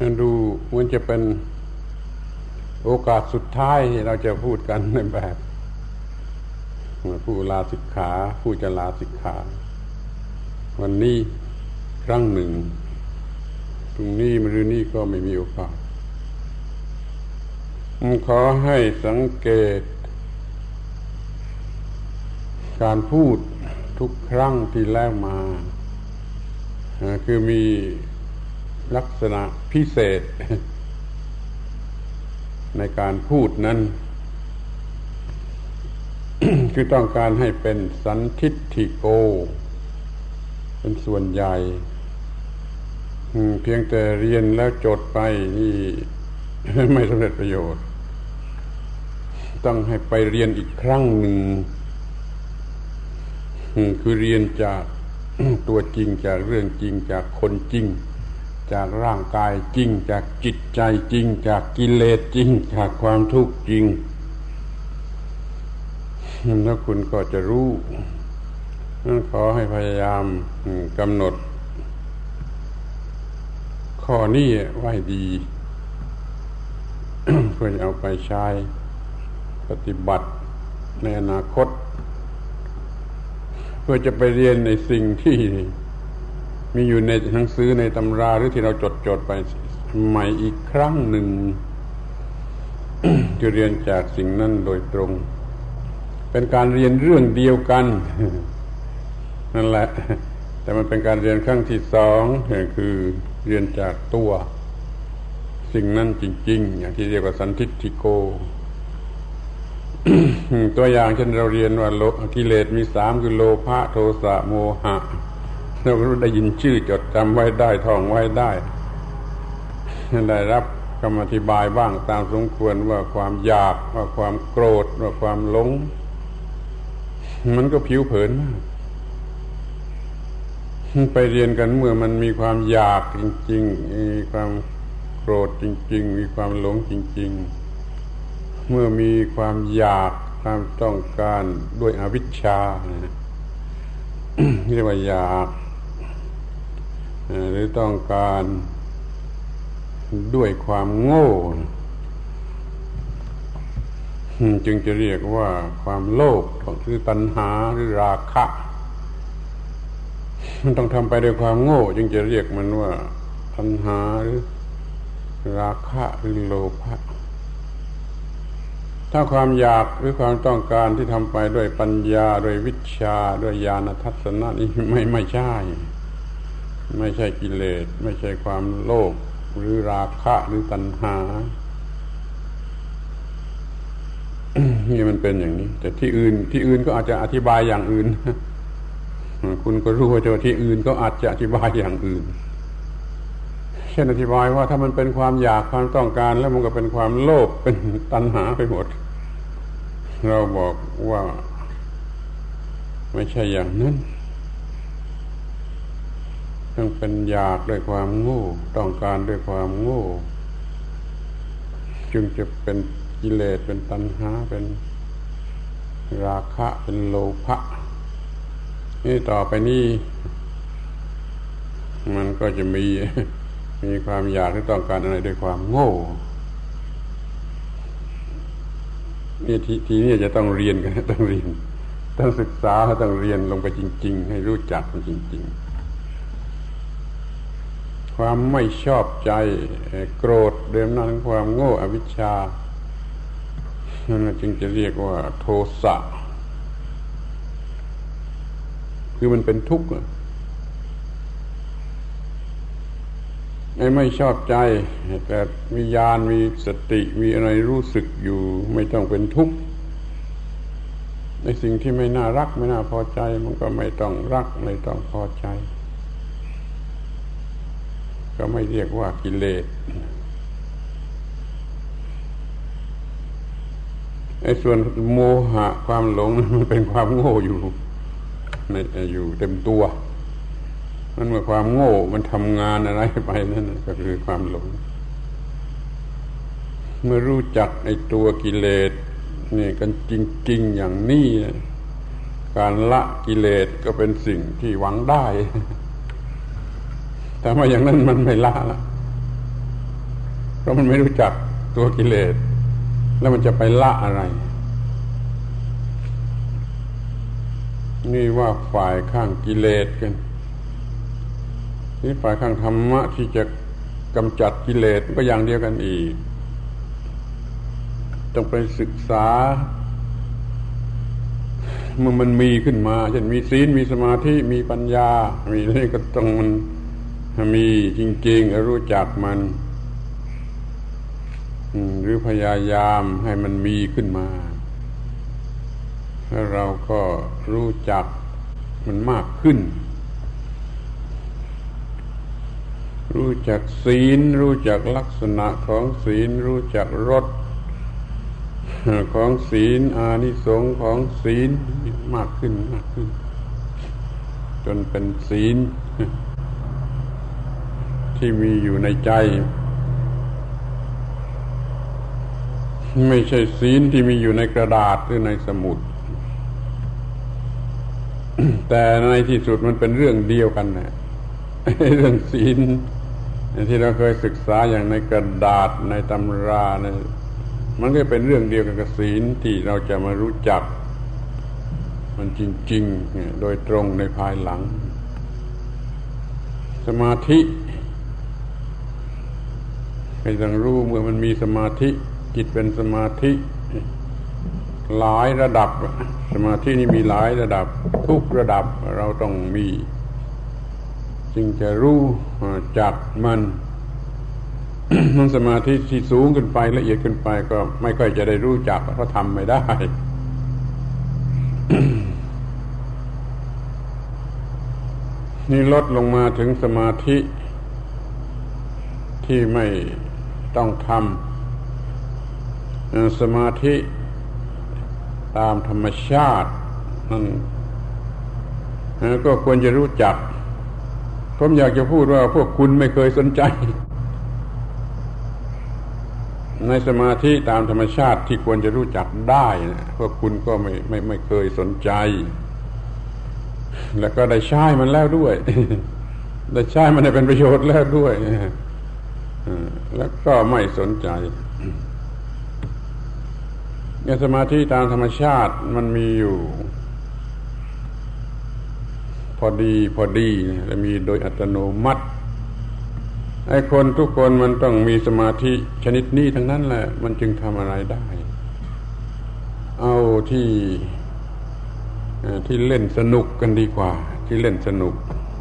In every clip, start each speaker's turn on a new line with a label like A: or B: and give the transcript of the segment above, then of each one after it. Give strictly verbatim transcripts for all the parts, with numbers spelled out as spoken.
A: ดูเหมือนจะเป็นโอกาสสุดท้ายที่เราจะพูดกันในแบบผู้ลาสิกขาผู้จะลาสิกขาวันนี้ครั้งหนึ่งพรุ่งนี้มะรืนนี้ก็ไม่มีโอกาสขอให้สังเกตการพูดทุกครั้งที่แล้วมาคือมีลักษณะพิเศษในการพูดนั้น คือต้องการให้เป็นสันทิฏฐิโกเป็นส่วนใหญ่เพียงแต่เรียนแล้วจดไปนี่ ไม่สำเร็จประโยชน์ต้องให้ไปเรียนอีกครั้งหนึ่งคือเรียนจากตัวจริงจากเรื่องจริงจากคนจริงจากร่างกายจริงจากจิตใจจริงจากกิเลสจริงจากความทุกข์จริงแล้วคุณก็จะรู้ขอให้พยายามกำหนดข้อนี้ไว้ดี เพื่อเอาไปใช้ปฏิบัติในอนาคตเพื่อจะไปเรียนในสิ่งที่มีอยู่ในหนังสือในตำราหรือที่เราจดจดไปใหม่อีกครั้งหนึ่ง จะเรียนจากสิ่งนั้นโดยตรงเป็นการเรียนเรื่องเดียวกัน นั่นแหละแต่มันเป็นการเรียนครั้งที่สองคือเรียนจากตัวสิ่งนั้นจริงๆอย่างที่เรียกว่าสันทิฏฐิโก ตัวอย่างเช่นเราเรียนว่าโลกิเลสมีสามคือโลภะโทสะโมหะเราก็ได้ยินชื่อจดจำไว้ได้ท่องไว้ได้ได้รับคำอธิบายบ้างตามสมควรว่าความอยากว่าความโกรธว่าความหลงมันก็ผิวเผินมากไปเรียนกันเมื่อมันมีความอยากจริงๆมีความโกรธจริงๆมีความหลงจริงๆเมื่อมีความอยากความต้องการด้วยอวิชชาเรียกว่าอยากหรือต้องการด้วยความโง่จึงจะเรียกว่าความโลภหรือตัณหาหรือราคะมันต้องทำไปด้วยความโง่จึงจะเรียกมันว่าตัณหาหรือราคะหรือโลภะถ้าความอยากหรือความต้องการที่ทำไปด้วยปัญญาด้วยวิชาด้วยญาณทัศนะนี่ไม่ไม่ใช่ไม่ใช่กิเลสไม่ใช่ความโลภหรือราคะหรือตัณหา นี่มันเป็นอย่างนี้แต่ที่อื่นที่อื่นก็อาจจะอธิบายอย่างอื่น คุณก็รู้ว่าที่อื่นก็อาจจะอธิบายอย่างอื่นเช่นอธิบายว่าถ้ามันเป็นความอยากความต้องการแล้วมันก็เป็นความโลภเป็นตัณหาไปหมดเราบอกว่าไม่ใช่อย่างนั้นต้องเป็นอยากด้วยความโง่ต้องการด้วยความโง่จึงจะเป็นกิเลสเป็นตัณหาเป็นราคะเป็นโลภะนี่ต่อไปนี้มันก็จะมีมีความอยากหรือต้องการอะไรด้วยความโง่นี่ทีทีนี้จะต้องเรียนกันต้องเรียนต้องศึกษาต้องเรียนลงไปจริงๆให้รู้จักมันจริงๆความไม่ชอบใจโกรธเดิมนั้นความโง่อวิชชานั่นจึงจะเรียกว่าโทสะคือมันเป็นทุกข์ไอ้ไม่ชอบใจแต่มีญาณมีสติมีอะไรรู้สึกอยู่ไม่ต้องเป็นทุกข์ในสิ่งที่ไม่น่ารักไม่น่าพอใจมันก็ไม่ต้องรักไม่ต้องพอใจก็ไม่เรียกว่ากิเลสไอ้ส่วนโมหะความหลงมันเป็นความโง่อยู่ในอยู่เต็มตัวนั่นเมื่อความโง่มันทำงานอะไรไปนั่นก็คือความหลงเมื่อรู้จักไอ้ตัวกิเลสนี่กันจริงๆอย่างนี้การละกิเลสก็เป็นสิ่งที่หวังได้แต่ว่าอย่างนั้นมันไม่ละละเพราะมันไม่รู้จักตัวกิเลสแล้วมันจะไปละอะไรนี่ว่าฝ่ายข้างกิเลสกันนี่ฝ่ายข้างธรรมะที่จะกำจัดกิเลสก็อย่างเดียวกันอีกต้องไปศึกษาเมื่อมันมีขึ้นมาเช่นมีศีลมีสมาธิมีปัญญามีนี่ก็ต้องมันมีจริงๆรู้จักมันหรือพยายามให้มันมีขึ้นมาแล้วเราก็รู้จักมันมากขึ้นรู้จักศีลรู้จักลักษณะของศีลรู้จักรสของศีลอานิสงส์ของศีลมากขึ้นมากขึ้นจนเป็นศีลที่มีอยู่ในใจไม่ใช่ศีลที่มีอยู่ในกระดาษหรือในสมุดแต่ในที่สุดมันเป็นเรื่องเดียวกันนะเรื่องศีลที่เราเคยศึกษาอย่างในกระดาษในตำราเนี่ยมันก็เป็นเรื่องเดียวกันกับศีลที่เราจะมารู้จักมันจริงๆโดยตรงในภายหลังสมาธิให้ต้องรู้เมื่อมันมีสมาธิจิตเป็นสมาธิหลายระดับสมาธินี่มีหลายระดับทุกระดับเราต้องมีจึงจะรู้จักมันมันสมาธิที่สูงขึ้นไปละเอียดขึ้นไปก็ไม่ค่อยจะได้รู้จักเพราะทำไม่ได้ นี่ลดลงมาถึงสมาธิที่ไม่ต้องทำสมาธิตามธรรมชาตินั่นก็ควรจะรู้จักผมอยากจะพูดว่าพวกคุณไม่เคยสนใจในสมาธิตามธรรมชาติที่ควรจะรู้จักได้นะพวกคุณก็ไม่ไม่ไม่เคยสนใจแล้วก็ได้ใช้มันแล้วด้วย ได้ใช้มันให้เป็นประโยชน์แล้วด้วยแล้วก็ไม่สนใจเนี่ยสมาธิตามธรรมชาติมันมีอยู่พอดีพอดีและมีโดยอัตโนมัติไอ้คนทุกคนมันต้องมีสมาธิชนิดนี้ทั้งนั้นแหละมันจึงทำอะไรได้เอาที่ที่เล่นสนุกกันดีกว่าที่เล่นสนุก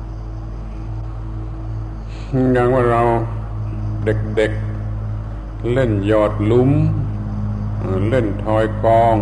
A: อย่างว่าเราเด็กๆเล่นหยอดหลุมเล่นทอยกอง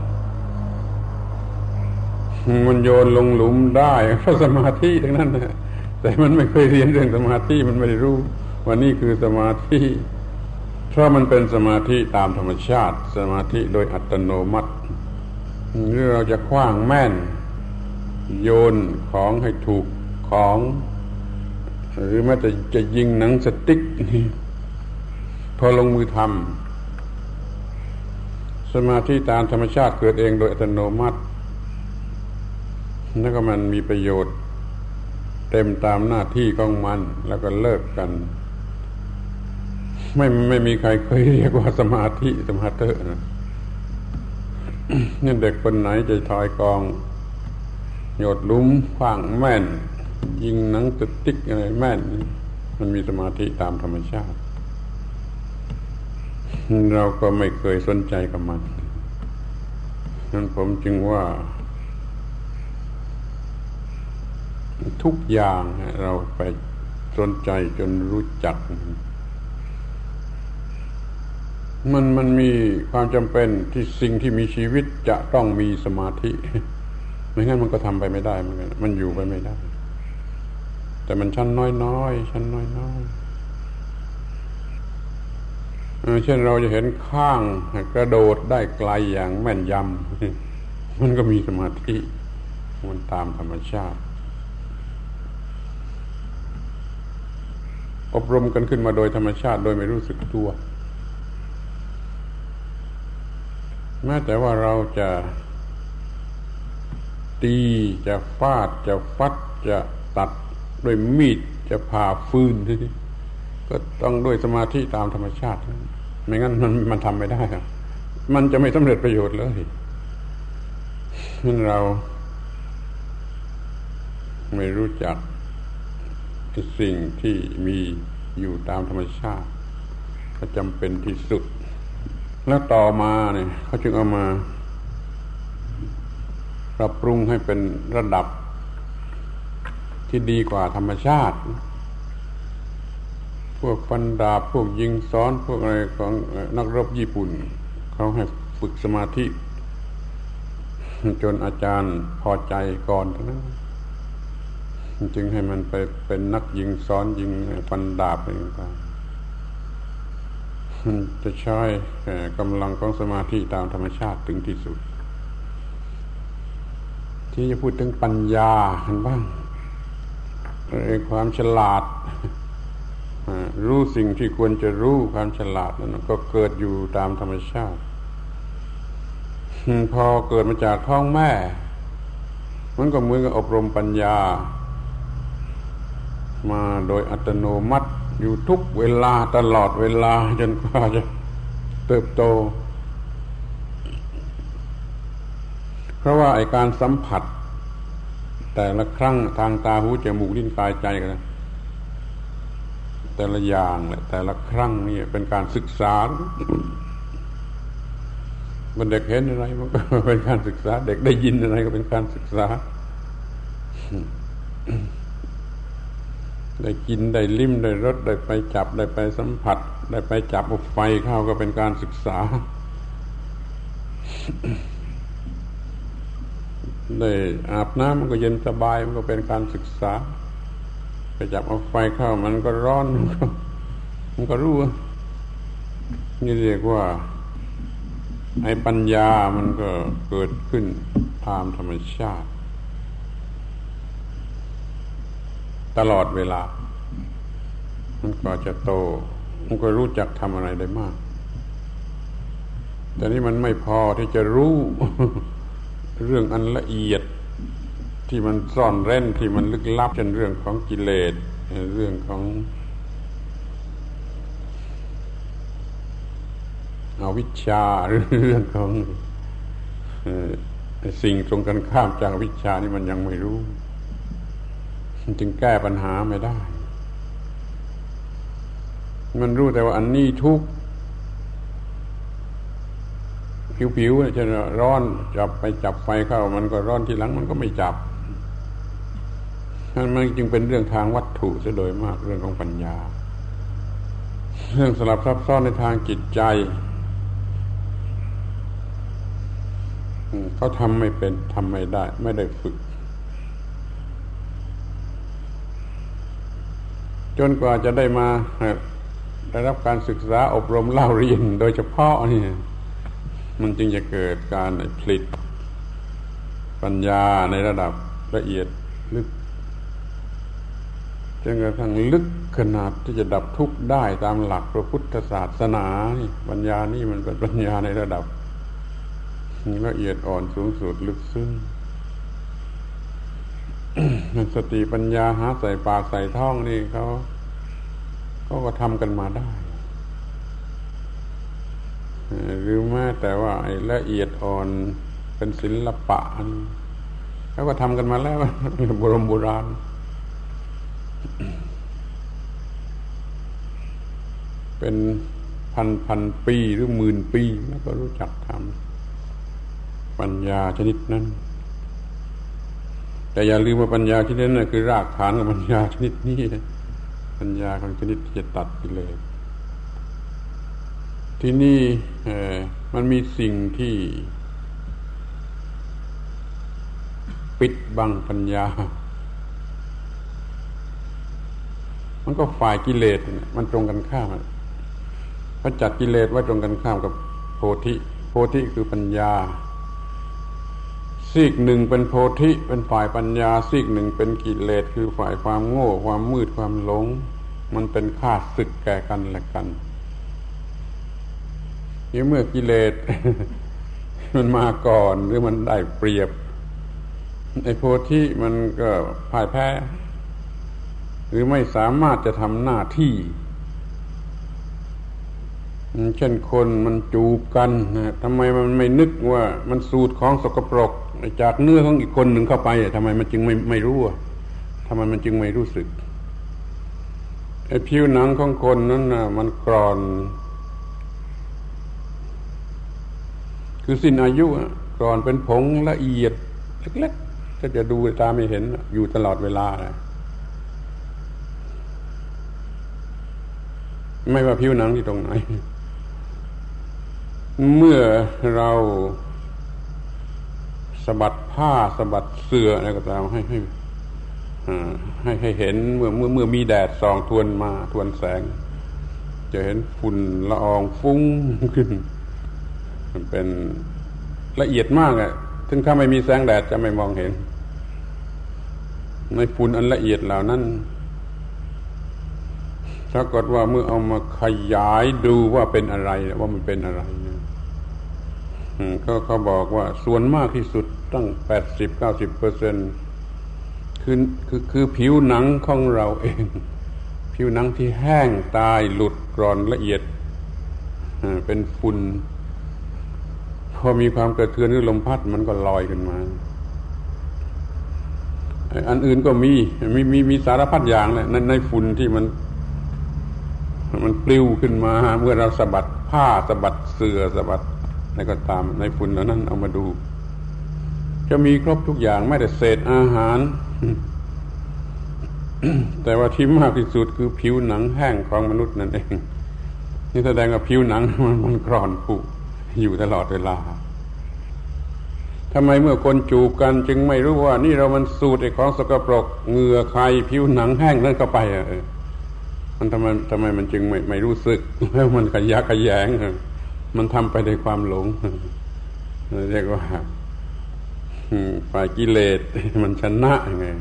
A: มันโยนลงหลุมได้เพราะสมาธิทั้งนั้นนะแต่มันไม่เคยเรียนเรื่องสมาธิมันไม่ได้รู้ว่านี่คือสมาธิเพราะมันเป็นสมาธิตามธรรมชาติสมาธิโดยอัตโนมัติหรือเราจะขว้างแม่นโยนของให้ถูกของหรือแม้แต่จะยิงหนังสติ๊กพอลงมือทำสมาธิตามธรรมชาติเกิดเองโดยอัตโนมัติแล้วก็มันมีประโยชน์เต็มตามหน้าที่ของมันแล้วก็เลิกกันไม่ไม่มีใครเคยเรียกว่าสมาธิสมาธินะนี่เด็กคนไหนจะทอยกองโยดหลุมขว้างแม่นยิงหนังสติ๊กอะไรแม่นมันมีสมาธิตามธรรมชาติเราก็ไม่เคยสนใจกับมันนั้นผมจึงว่าทุกอย่างเราไปสนใจจนรู้จักมันมันมีความจำเป็นที่สิ่งที่มีชีวิตจะต้องมีสมาธิไม่งั้นมันก็ทำไปไม่ได้เหมือนกันมันอยู่ไปไม่ได้แต่มันชั้นน้อยๆชั้นน้อยๆเช่นเราจะเห็นข้างกระโดดได้ไกลอย่างแม่นยำมันก็มีสมาธิมันตามธรรมชาติอบรมกันขึ้นมาโดยธรรมชาติโดยไม่รู้สึกตัวแม้แต่ว่าเราจะตีจะฟาดจะฟัดจะตัดด้วยมีดจะผ่าฟืนก็ต้องด้วยสมาธิตามธรรมชาติไม่งั้นมันมันทำไม่ได้ครับมันจะไม่สำเร็จประโยชน์เลยนั่นเราไม่รู้จักสิ่งที่มีอยู่ตามธรรมชาติก็จำเป็นที่สุดแล้วต่อมาเนี่ยเขาจึงเอามาปรับปรุงให้เป็นระดับที่ดีกว่าธรรมชาติพวกฟันดาบพวกยิงซ้อนพวกอะไรของนักรบญี่ปุ่นเขาให้ฝึกสมาธิจนอาจารย์พอใจก่อนเท่านั้นจึงให้มันไปเป็นนักยิงซ้อนยิงฟันดาบอะไรต่างๆมันจะใช้กำลังของสมาธิตามธรรมชาติถึงที่สุดที่จะพูดถึงปัญญากันบ้างความฉลาดรู้สิ่งที่ควรจะรู้ความฉลาดนั้นก็เกิดอยู่ตามธรรมชาติพอเกิดมาจากท้องแม่มันก็เหมือนกับอบรมปัญญามาโดยอัตโนมัติอยู่ทุกเวลาตลอดเวลาจนกว่าจะเติบโตเพราะว่าไอ้การสัมผัสแต่ละครั้งทางตาหูจมูกลิ้นกายใจกันแต่ละอย่างแหละแต่ละครั้งนี่เป็นการศึกษามันเด็กเห็นอะไรมันก็เป็นการศึกษาเด็กได้ยินอะไรก็เป็นการศึกษาได้กินได้ลิ้มได้รสได้ไปจับได้ไปสัมผัสได้ไปจับไฟเข้าก็เป็นการศึกษาได้อาบน้ำมันก็เย็นสบายมันก็เป็นการศึกษาไปจับเอาไฟเข้ามันก็ร้อนมันก็มันก็รู้นี่เรียกว่าไอ้ปัญญามันก็เกิดขึ้นตามธรรมชาติตลอดเวลามันก็จะโตมันก็รู้จักทำอะไรได้มากแต่นี่มันไม่พอที่จะรู้เรื่องอันละเอียดที่มันซ่อนเร้นที่มันลึกลับเช่นเรื่องของกิเลสเรื่องของอวิชชาหรือเรื่องของสิ่งตรงกันข้ามจากอวิชชานี่มันยังไม่รู้จึงแก้ปัญหาไม่ได้มันรู้แต่ว่าอันนี้ทุกข์ผิวๆจะร้อนจับไปจับไฟเข้ามันก็ร้อนทีหลังมันก็ไม่จับมันจึงเป็นเรื่องทางวัตถุซะโดยมากเรื่องของปัญญาเรื่องสลับซับซ้อนในทางจิตใจเขาทำไม่เป็นทำไม่ได้ไม่ได้ฝึกจนกว่าจะได้มาได้รับการศึกษาอบรมเล่าเรียนโดยเฉพาะนี่มันจึงจะเกิดการผลิตปัญญาในระดับละเอียดลึกจนกระทั่งลึกขนาดที่จะดับทุกข์ได้ตามหลักพระพุทธศาสนานี่ปัญญานี่มันเป็นปัญญาในระดับละเอียดอ่อนสูงสุดลึกซึ้ง สติปัญญาหาใส่ปากใส่ท้องนี่เขาเขาก็ทำกันมาได้หรือแม้แต่ว่าไอ้ละเอียดอ่อนเป็นศิลปะเขาก็ทำกันมาแล้วโบราณโบราณเป็นพันพันปีหรือหมื่นปีแล้วก็รู้จักทำปัญญาชนิดนั้นแต่อย่าลืมว่าปัญญาชนิดนั้นคือรากฐานของปัญญาชนิดนี้ปัญญาของชนิดที่จะตัดกิเลสที่นี่มันมีสิ่งที่ปิดบังปัญญามันก็ฝ่ายกิเลสมันตรงกันข้ามเขาจัดกิเลสไว้ตรงกันข้ามกับโพธิโพธิคือปัญญาซีกหนึ่งเป็นโพธิเป็นฝ่ายปัญญาซีกหนึ่งเป็นกิเลสคือฝ่ายความโง่ความมืดความหลงมันเป็นข้าศึกแก่กันและกันนี่เมื่อกิเลส มันมาก่อนหรือมันได้เปรียบไอ้โพธิมันก็พ่ายแพ้หรือไม่สามารถจะทำหน้าที่เช่นคนมันจูบกันนะทำไมมันไม่นึกว่ามันสูดของสกปรกจากเนื้อของอีกคนหนึ่งเข้าไปทำไมมันจึงไม่ไม่รู้ทำไมมันจึงไม่รู้สึกไอ้ผิวหนังของคนนั้นนะมันกร่อนคือสิ้นอายุกร่อนเป็นผงละเอียดเล็กๆก็จะดูตาไม่เห็นอยู่ตลอดเวลาไม่ว่าผิวหนังที่ตรงไหนเมื่อเราสะบัดผ้าสะบัดเสื่ออะไรก็ตามให้ให้ให้ให้เห็นเมื่อเมื่อเมื่อมีแดดส่องทวนมาทวนแสงจะเห็นฝุ่นละอองฟุ้งขึ้นมันเป็นละเอียดมากอ่ะถึงถ้าไม่มีแสงแดดจะไม่มองเห็นในฝุ่นอันละเอียดเหล่านั้นปรากฏว่าเมื่อเอามาขยายดูว่าเป็นอะไรว่ามันเป็นอะไรเนี่ยก็เขาบอกว่าส่วนมากที่สุดตั้ง แปดสิบถึงเก้าสิบเปอร์เซ็นต์ คือคือคือผิวหนังของเราเองผิวหนังที่แห้งตายหลุดกร่อนละเอียดเป็นฝุ่นพอมีความกระเทือนหรือลมพัดมันก็ลอยขึ้นมาอันอื่นก็มีมีมีมีสารพัดอย่างแหละในในฝุ่นที่มันมันปลิวขึ้นมาเมื่อเราสะบัดผ้าสะบัดเสื่อสะบัดอะไรก็ตามในฝุ่นเหล่านั้นเอามาดูจะมีครบทุกอย่างไม่แต่เศษอาหาร แต่ว่าที่มากที่สุดคือผิวหนังแห้งของมนุษย์นั่นเองนี่แสดงว่าผิวหนังมันมันกร่อนผุอยู่ตลอดเวลาทำไมเมื่อคนจูบกันจึงไม่รู้ว่านี่เรามันสูดไอ้ของสกปรกเหงื่อใครผิวหนังแห้งนั่นเข้าไปอ่ะมันทำไมทำไมมันจึงไม่ไม่รู้สึกแล้วมันขยักขยแยงมันทำไปด้วยความหลงเรียกว่าฝ่ายกิเลสมันชนะยังไง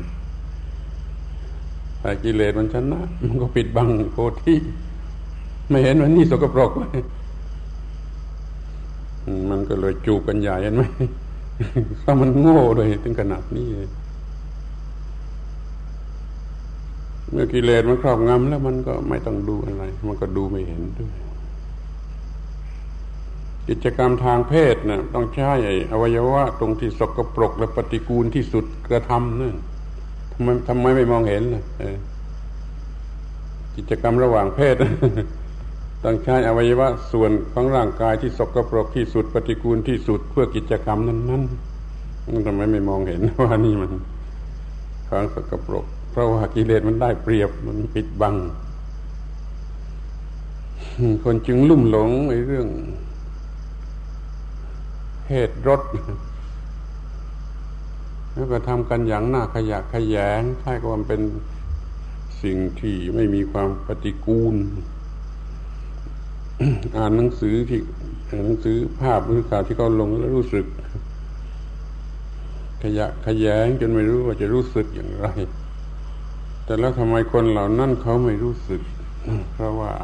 A: ฝ่ายกิเลสมันชนะมันก็ปิดบังโพธิไม่เห็นว่านี่สกปรกมันก็เลยจูบกันใหญ่เห็นไหมถ้ามันโง่เลยถึงขนาดนี้เมื่อกิเลสมันครอบงำแล้วมันก็ไม่ต้องดูอะไรมันก็ดูไม่เห็นด้วยกิจกรรมทางเพศน่ะต้องใช้อวัยวะตรงที่สกปรกและปฏิกูลที่สุดกระทำนั่นทำไมทำไมไม่มองเห็นล่ะกิจกรรมระหว่างเพศต้องใช้อวัยวะส่วนของร่างกายที่สกปรกที่สุดปฏิกูลที่สุดเพื่อกิจกรรมนั้นๆทำไมไม่มองเห็นว่านี่มันของสกปรกเพราะว่ากิเลสมันได้เปรียบมันปิดบังคนจึงลุ่มหลงในเรื่องเพศรสแล้วก็ทำกันอย่างน่าขยะแขยงคล้ายกับว่าเป็นสิ่งที่ไม่มีความปฏิกูลอ่านหนังสือที่อ่านหนังสือภาพหรือข่าวที่เขาลงแล้วรู้สึกขยะแขยงจนไม่รู้ว่าจะรู้สึกอย่างไรแต่แล้วทำไมคนเหล่านั้นเขาไม่รู้สึกเพราะว่า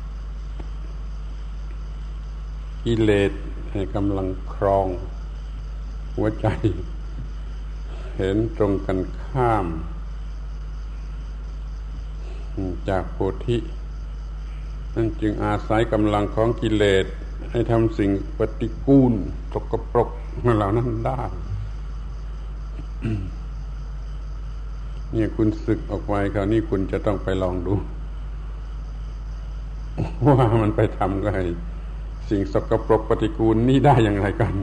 A: กิเลสกำลังครองหัวใจเห็นตรงกันข้ามจากโพธินั่นจึงอาศัยกำลังของกิเลสให้ทำสิ่งปฏิกูลสกปรกเหล่านั้นได้เนี่ยคุณศึกออกไปคราวนี้คุณจะต้องไปลองดูว่ามันไปทำอะไรสิ่งสกปรกปฏิกูลนี่ได้อย่างไรกัน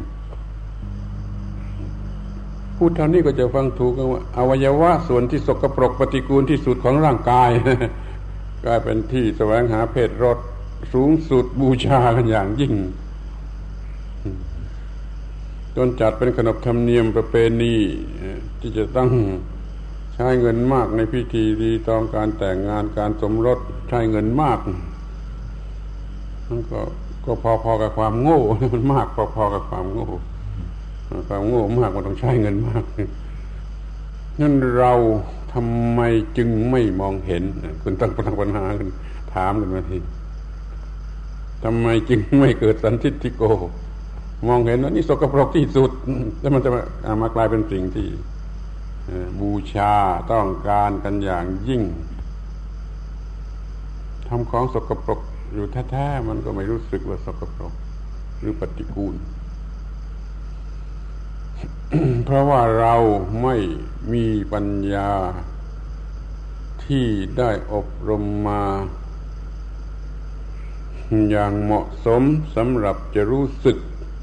A: พูดเท่านี้ก็จะฟังถูกว่าอวัยวะส่วนที่สกปรกปฏิกูลที่สุดของร่างกายกลายเป็นที่แสวงหาเพศรสสูงสุดบูชากันอย่างยิ่งจนจัดเป็นขนบธรรมเนียมประเพณีที่จะต้องใช้เงินมากในพิธีรีตองการแต่งงานการสมรสใช้เงินมากมันก็ก็พอๆกับความโง่มันมากพอๆกับความโง่ความโง่มากมันต้องใช้เงินมากนั่นเราทำไมจึงไม่มองเห็นคุณตั้งปัญหากันถามกันมาทีทำไมจึงไม่เกิดสันทิฏฐิโกมองเห็นว่านี่สกปรกที่สุดแล้วมันจะมามากลายเป็นสิ่งที่บูชาต้องการกันอย่างยิ่งทำของสกปรกอยู่แท้ๆมันก็ไม่รู้สึกว่าสกปรกหรือปฏิกูล เพราะว่าเราไม่มีปัญญาที่ได้อบรมมาอย่างเหมาะสมสำหรับจะรู้สึก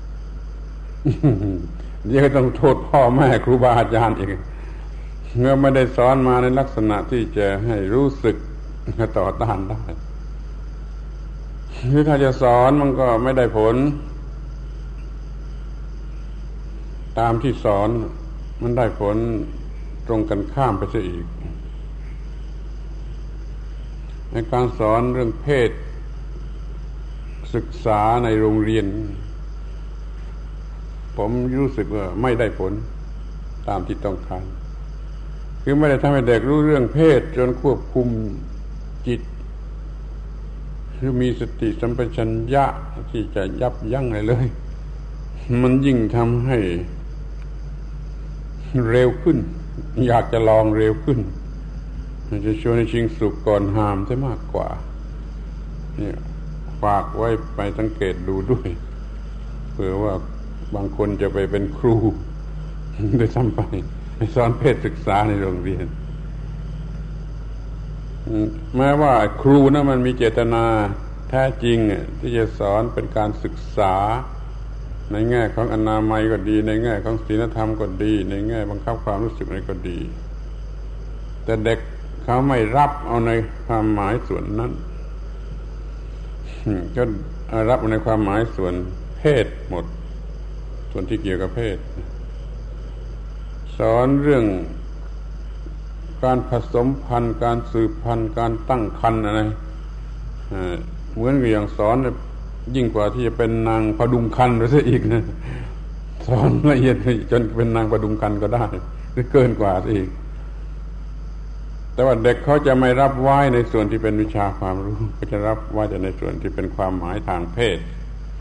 A: เดี๋ยวต้องโทษพ่อแม่ครูบาอาจารย์อีกเมื่อไม่ได้สอนมาในลักษณะที่จะให้รู้สึกต่อต้านได้คือถ้าจะสอนมันก็ไม่ได้ผลตามที่สอนมันได้ผลตรงกันข้ามไปซะอีกในการสอนเรื่องเพศศึกษาในโรงเรียนผมรู้สึกว่าไม่ได้ผลตามที่ต้องการคือไม่ได้ทำให้เด็กรู้เรื่องเพศจนควบคุมจิตคือมีสติสัมปชัญญะที่จะยับยั้งอะไรเลยมันยิ่งทำให้เร็วขึ้นอยากจะลองเร็วขึ้นมันจะชวนให้ชิงสุขก่อนหามซะมากกว่าเนี่ยฝากไว้ไปสังเกตดูด้วยเผื่อว่าบางคนจะไปเป็นครูโดยซ้ำไปสอนเพศศึกษาในโรงเรียนแม้ว่าครูนะมันมีเจตนาแท้จริงที่จะสอนเป็นการศึกษาในแง่ของอนามัยก็ดีในแง่ของศีลธรรมก็ดีในแง่บังคับความรู้สึกอะไรก็ดีแต่เด็กเขาไม่รับเอาในความหมายส่วนนั้นก็รับเอาในความหมายส่วนเพศหมดส่วนที่เกี่ยวกับเพศสอนเรื่องการผสมพันธุ์การสืบพันธุ์การตั้งครรภ์อะไรเหมือนกับอย่างสอนยิ่งกว่าที่จะเป็นนางพดุงครรภ์หรือซะอีกนะสอนละเอียดจนเป็นนางพดุงครรภ์ก็ได้หรือเกินกว่าอีกแต่ว่าเด็กเขาจะไม่รับไว้ในส่วนที่เป็นวิชาความรู้ก็จะรับไว้แต่ในส่วนที่เป็นความหมายทางเพศ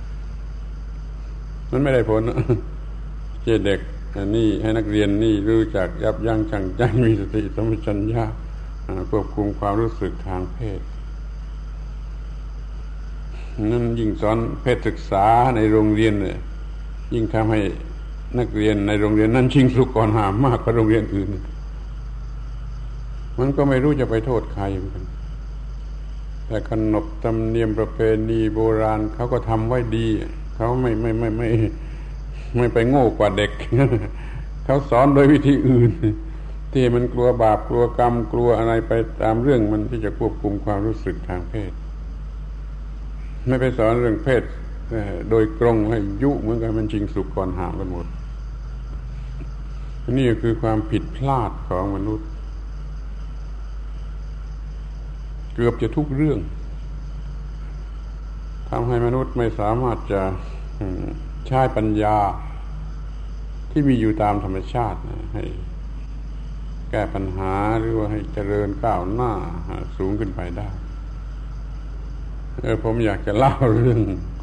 A: มันไม่ได้ผลเจ้าเด็กนี่ให้นักเรียนนี่รู้จักยับยั้งชั่งใจมีสติสัมปชัญญะควบคุมความรู้สึกทางเพศนั่นยิ่งสอนเพศศึกษาในโรงเรียนเนี่ยยิ่งทำให้นักเรียนในโรงเรียนนั้นชิงสุขก่อนหามมากกว่าโรงเรียนอื่นมันก็ไม่รู้จะไปโทษใครเหมือนกันแต่ขนบธรรมเนียมประเพณีโบราณเขาก็ทำไว้ดีเขาไม่ไม่ไม่ไม่ไม่ไปโง่กว่าเด็กเขาสอนโดยวิธีอื่นที่มันกลัวบาปกลัวกรรมกลัวอะไรไปตามเรื่องมันที่จะควบคุมความรู้สึกทางเพศไม่ไปสอนเรื่องเพศโดยตรงให้ยุเหมือนกันมันชิงสุขก่อนหามกันหมดนี่คือความผิดพลาดของมนุษย์เกือบจะทุกเรื่องทำให้มนุษย์ไม่สามารถจะใช้ปัญญาที่มีอยู่ตามธรรมชาติให้แก้ปัญหาหรือว่าให้เจริญก้าวหน้าสูงขึ้นไปได้เออผมอยากจะเล่าเรื่อง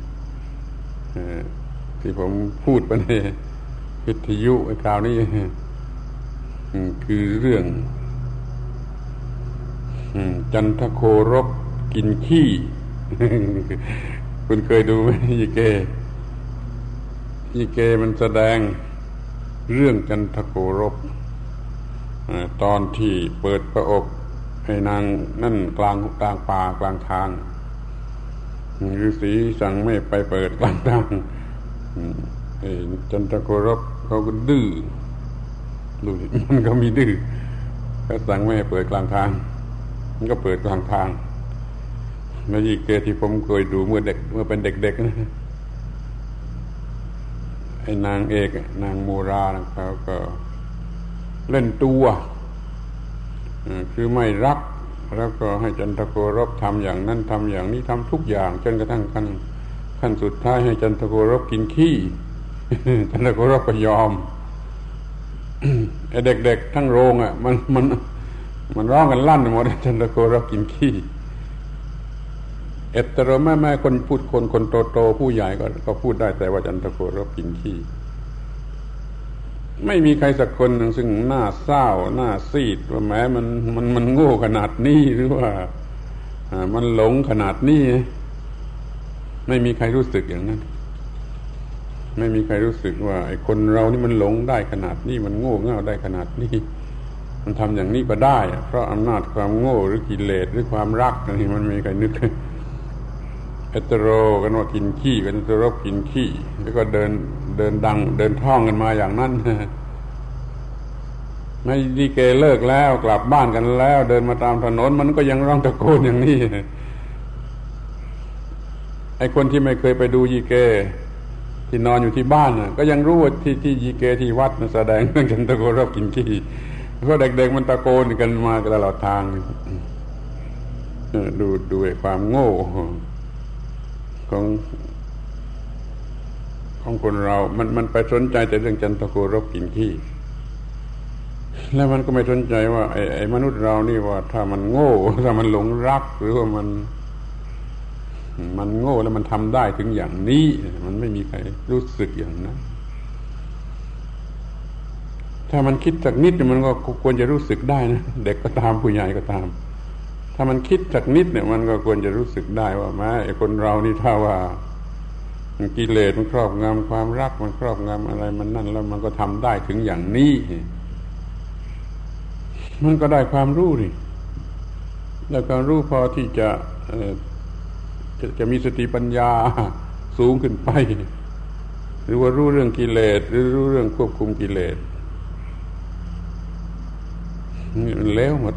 A: ที่ผมพูดไปในวิทยุคราวนี้คือเรื่องจันทโครกกินขี้คุณเคยดูไหมยี่เกยี่เกมันแสดงเรื่องจันทโครกตอนที่เปิดพระอกให้นางนั่นกลางกลางป่ากลางทางฤาษีสั่งไม่ไปเปิดกลางทางจันทโครกเขาก็ดื้อดูสิมันก็มีดื้อเขาสั่งไม่ให้เปิดกลางทางมันก็เปิดกลางทางแล้วยี่เกที่ผมเคยดูเมื่อเด็กเมื่อเป็นเด็กๆนะไอ้นางเอกนางโมราเขาก็เล่นตัวคือไม่รักแล้วก็ให้จันทโครกทำอย่างนั้นทำอย่างนี้ทำทุกอย่างจนกระทั่งขั้นขั้นสุดท้ายให้จันทโครกกินขี้จันทโครกก็ยอมไอ้เด็กๆทั้งโรงอ่ะมันมันมันร้องกันลั่นหมดจันทโครกกินขี้เอตโรแม่แม่คนพูดคนคนโตๆผู้ใหญ่ก็ก็พูดได้แต่ว่าจันทโครกกินขี้ไม่มีใครสักคนหนึ่งซึ่งหน้าเศร้าหน้าซีดว่าแม้มันมันมันโง่ขนาดนี้หรือว่ามันหลงขนาดนี้ไม่มีใครรู้สึกอย่างนั้นไม่มีใครรู้สึกว่าไอ้คนเรานี่มันหลงได้ขนาดนี้มันโง่เง่าได้ขนาดนี้มันทำอย่างนี้ก็ได้เพราะอำนาจความโง่หรือกิเลสหรือความรักนี่มันไม่มีใครนึกเอตโรกันว่ากินขี้กันเอตโรกินขี้แล้วก็เดินเดินดังเดินท่องกันมาอย่างนั้นไม่ดีเกเลิกแล้วกลับบ้านกันแล้วเดินมาตามถนนมันก็ยังร้องตะโกนอย่างนี้ไอ้คนที่ไม่เคยไปดูยีเกที่นอนอยู่ที่บ้านน่ะก็ยังรู้ว่าที่ที่ยีเกที่วัดมันแสดงเรื่องจันทโกรอบกินขี้เพราะเด็กๆมันตะโกนกันมาตลอดทางดูดูไอ้ความโง่ของของคนเรามันมันไปสนใจแต่เรื่องจันทโกรบกินขี้แล้วมันก็ไม่สนใจว่าไอ้ไอ้มนุษย์เรานี่ว่าถ้ามันโง่ถ้ามันหลงรักหรือว่ามันมันโง่แล้วมันทำได้ถึงอย่างนี้มันไม่มีใครรู้สึกอย่างนั้นถ้ามันคิดสักนิดมันก็ควรจะรู้สึกได้นะเด็กก็ตามผู้ใหญ่ก็ตามถ้ามันคิดสักนิดเนี่ยมันก็ควรจะรู้สึกได้ว่าแม้ไอ้คนเรานี่ถ้าว่ากิเลสมันครอบงำความรักมันครอบงำอะไรมันนั่นแล้วมันก็ทำได้ถึงอย่างนี้มันก็ได้ความรู้นี่แล้วความรู้พอที่จะจะจะมีสติปัญญาสูงขึ้นไปหรือว่ารู้เรื่องกิเลสหรือรู้เรื่องควบคุมกิเลสนี่มันแล้วหมด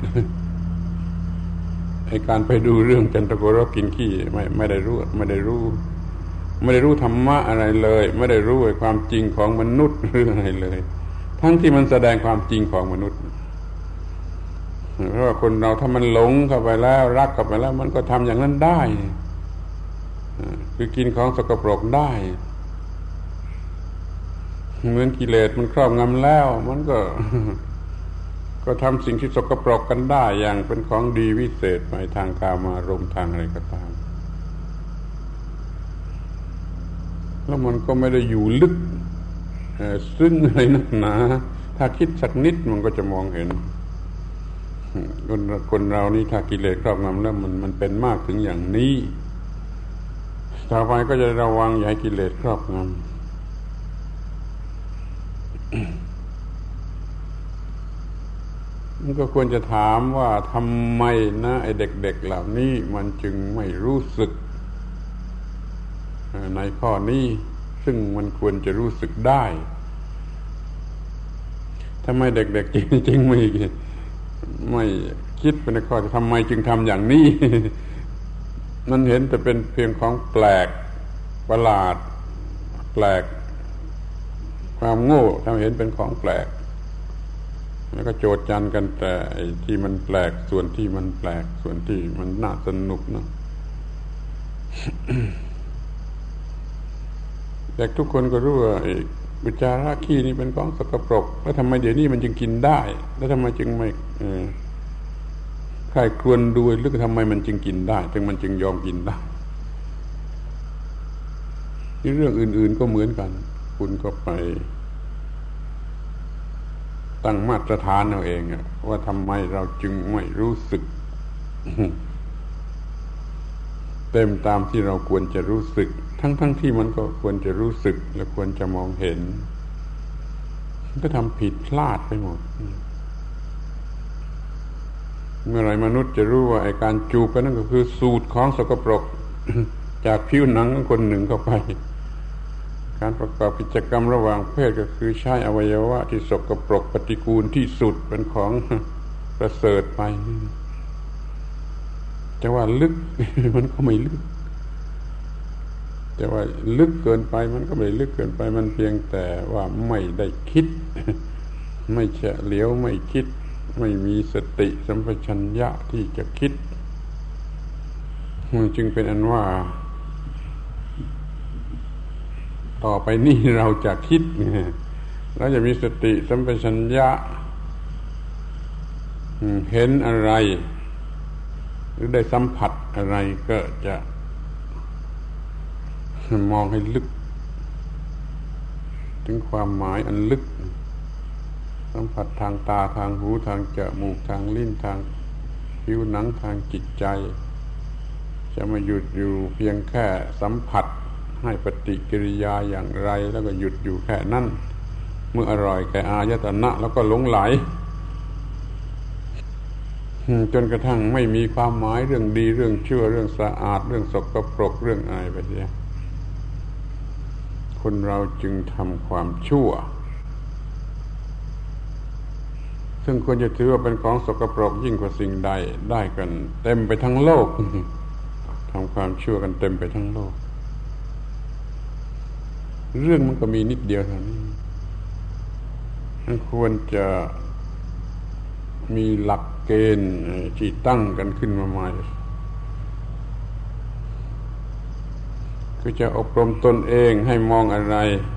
A: ไอ้การไปดูเรื่องจันทโกรบกินขี้ไม่ไม่ได้รู้ไม่ได้รู้ไม่ได้รู้ธรรมะอะไรเลยไม่ได้รู้ไอ้ความจริงของมนุษย์หรืออะไรเลยทั้งที่มันแสดงความจริงของมนุษย์เพราะว่าคนเราถ้ามันหลงเข้าไปแล้วรักเข้าไปแล้วมันก็ทำอย่างนั้นได้คือกินของสกปรกได้เหมือนกิเลสมันครอบงำแล้วมันก็ก็ทำสิ่งที่สกปรกกันได้อย่างเป็นของดีวิเศษไปทางกามารมณ์ทางอะไรก็ตามแล้วมันก็ไม่ได้อยู่ลึกซึ่งอะไรนักหนาถ้าคิดสักนิดมันก็จะมองเห็นคนคนเรานี่ถ้ากิเลสครอบงำแล้วมันมันเป็นมากถึงอย่างนี้ต่อไปก็จะระวังอย่าให้กิเลสครอบงำมันก็ควรจะถามว่าทำไมนะไอ้เด็กๆเหล่านี้มันจึงไม่รู้สึกในข้อนี้ซึ่งมันควรจะรู้สึกได้ทำไมเด็กๆจริงๆไม่ไม่คิดไปในข้อที่ทำไมจึงทำอย่างนี้มันเห็นแต่เป็นเพียงของแปลกประหลาดแปลกความโง่ทำให้เห็นเป็นของแปลกแล้วก็โจษจันกันแต่ที่มันแปลกส่วนที่มันแปลกส่วนที่มันน่าสนุกนะ แต่ทุกคนก็รู้ว่าอุจจาระขี้นี่เป็นของสกปรกแล้วทำไมเดี๋ยวนี้มันจึงกินได้แล้วทำไมจึงไม่ใครควรดูหรือทำไมมันจึงกินได้ถึงมันจึงยอมกินได้นี่เรื่องอื่นๆก็เหมือนกันคุณก็ไปตั้งมาตรฐานเอาเองว่าทำไมเราจึงไม่รู้สึกเต็มตามที่เราควรจะรู้สึกทั้งๆ ท, ที่มันก็ควรจะรู้สึกและควรจะมองเห็นก็ทำผิดพลาดไปหมดเมื่อไรมนุษย์จะรู้ว่าไอ้การจูบกันนั่นก็คือสูตรของสกปรก จากผิวหนังของคนหนึ่งเข้าไปการประกอบกิจกรรมระหว่างเพศก็คือใช้อวัยวะที่สกปรกปฏิกูลที่สุดเป็นของประเสริฐไปจะว่าลึก มันก็ไม่ลึกจะว่าลึกเกินไปมันก็ไม่ลึกเกินไปมันเพียงแต่ว่าไม่ได้คิด ไม่เฉลียวไม่คิดไม่มีสติสัมปชัญญะที่จะคิดมันจึงเป็นอันว่าต่อไปนี้เราจะคิดเราจะมีสติสัมปชัญญะเห็นอะไรหรือได้สัมผัสอะไรก็จะมองให้ลึกถึงความหมายอันลึกสัมผัสทางตาทางหูทางจมูกทางลิ้นทางผิวหนังทางจิตใจจะมาหยุดอยู่เพียงแค่สัมผัสให้ปฏิกิริยาอย่างไรแล้วก็หยุดอยู่แค่นั้นเมื่ออร่อยแก่อายตนะแล้วก็หลงไหลจนกระทั่งไม่มีความหมายเรื่องดีเรื่องชั่วเรื่องสะอาดเรื่องสกปรกเรื่องอะไรไปเสียคนเราจึงทำความชั่วซึ่งควรจะถือว่าเป็นของสกปรกยิ่งกว่าสิ่งใดได้กันเต็มไปทั้งโลกทำความชั่วกันเต็มไปทั้งโลกเรื่องมันก็มีนิดเดียวเท่านี้มันควรจะมีหลักเกณฑ์ที่ตั้งกันขึ้นมาใหม่คือจะอบรมตนเองให้มองอะไร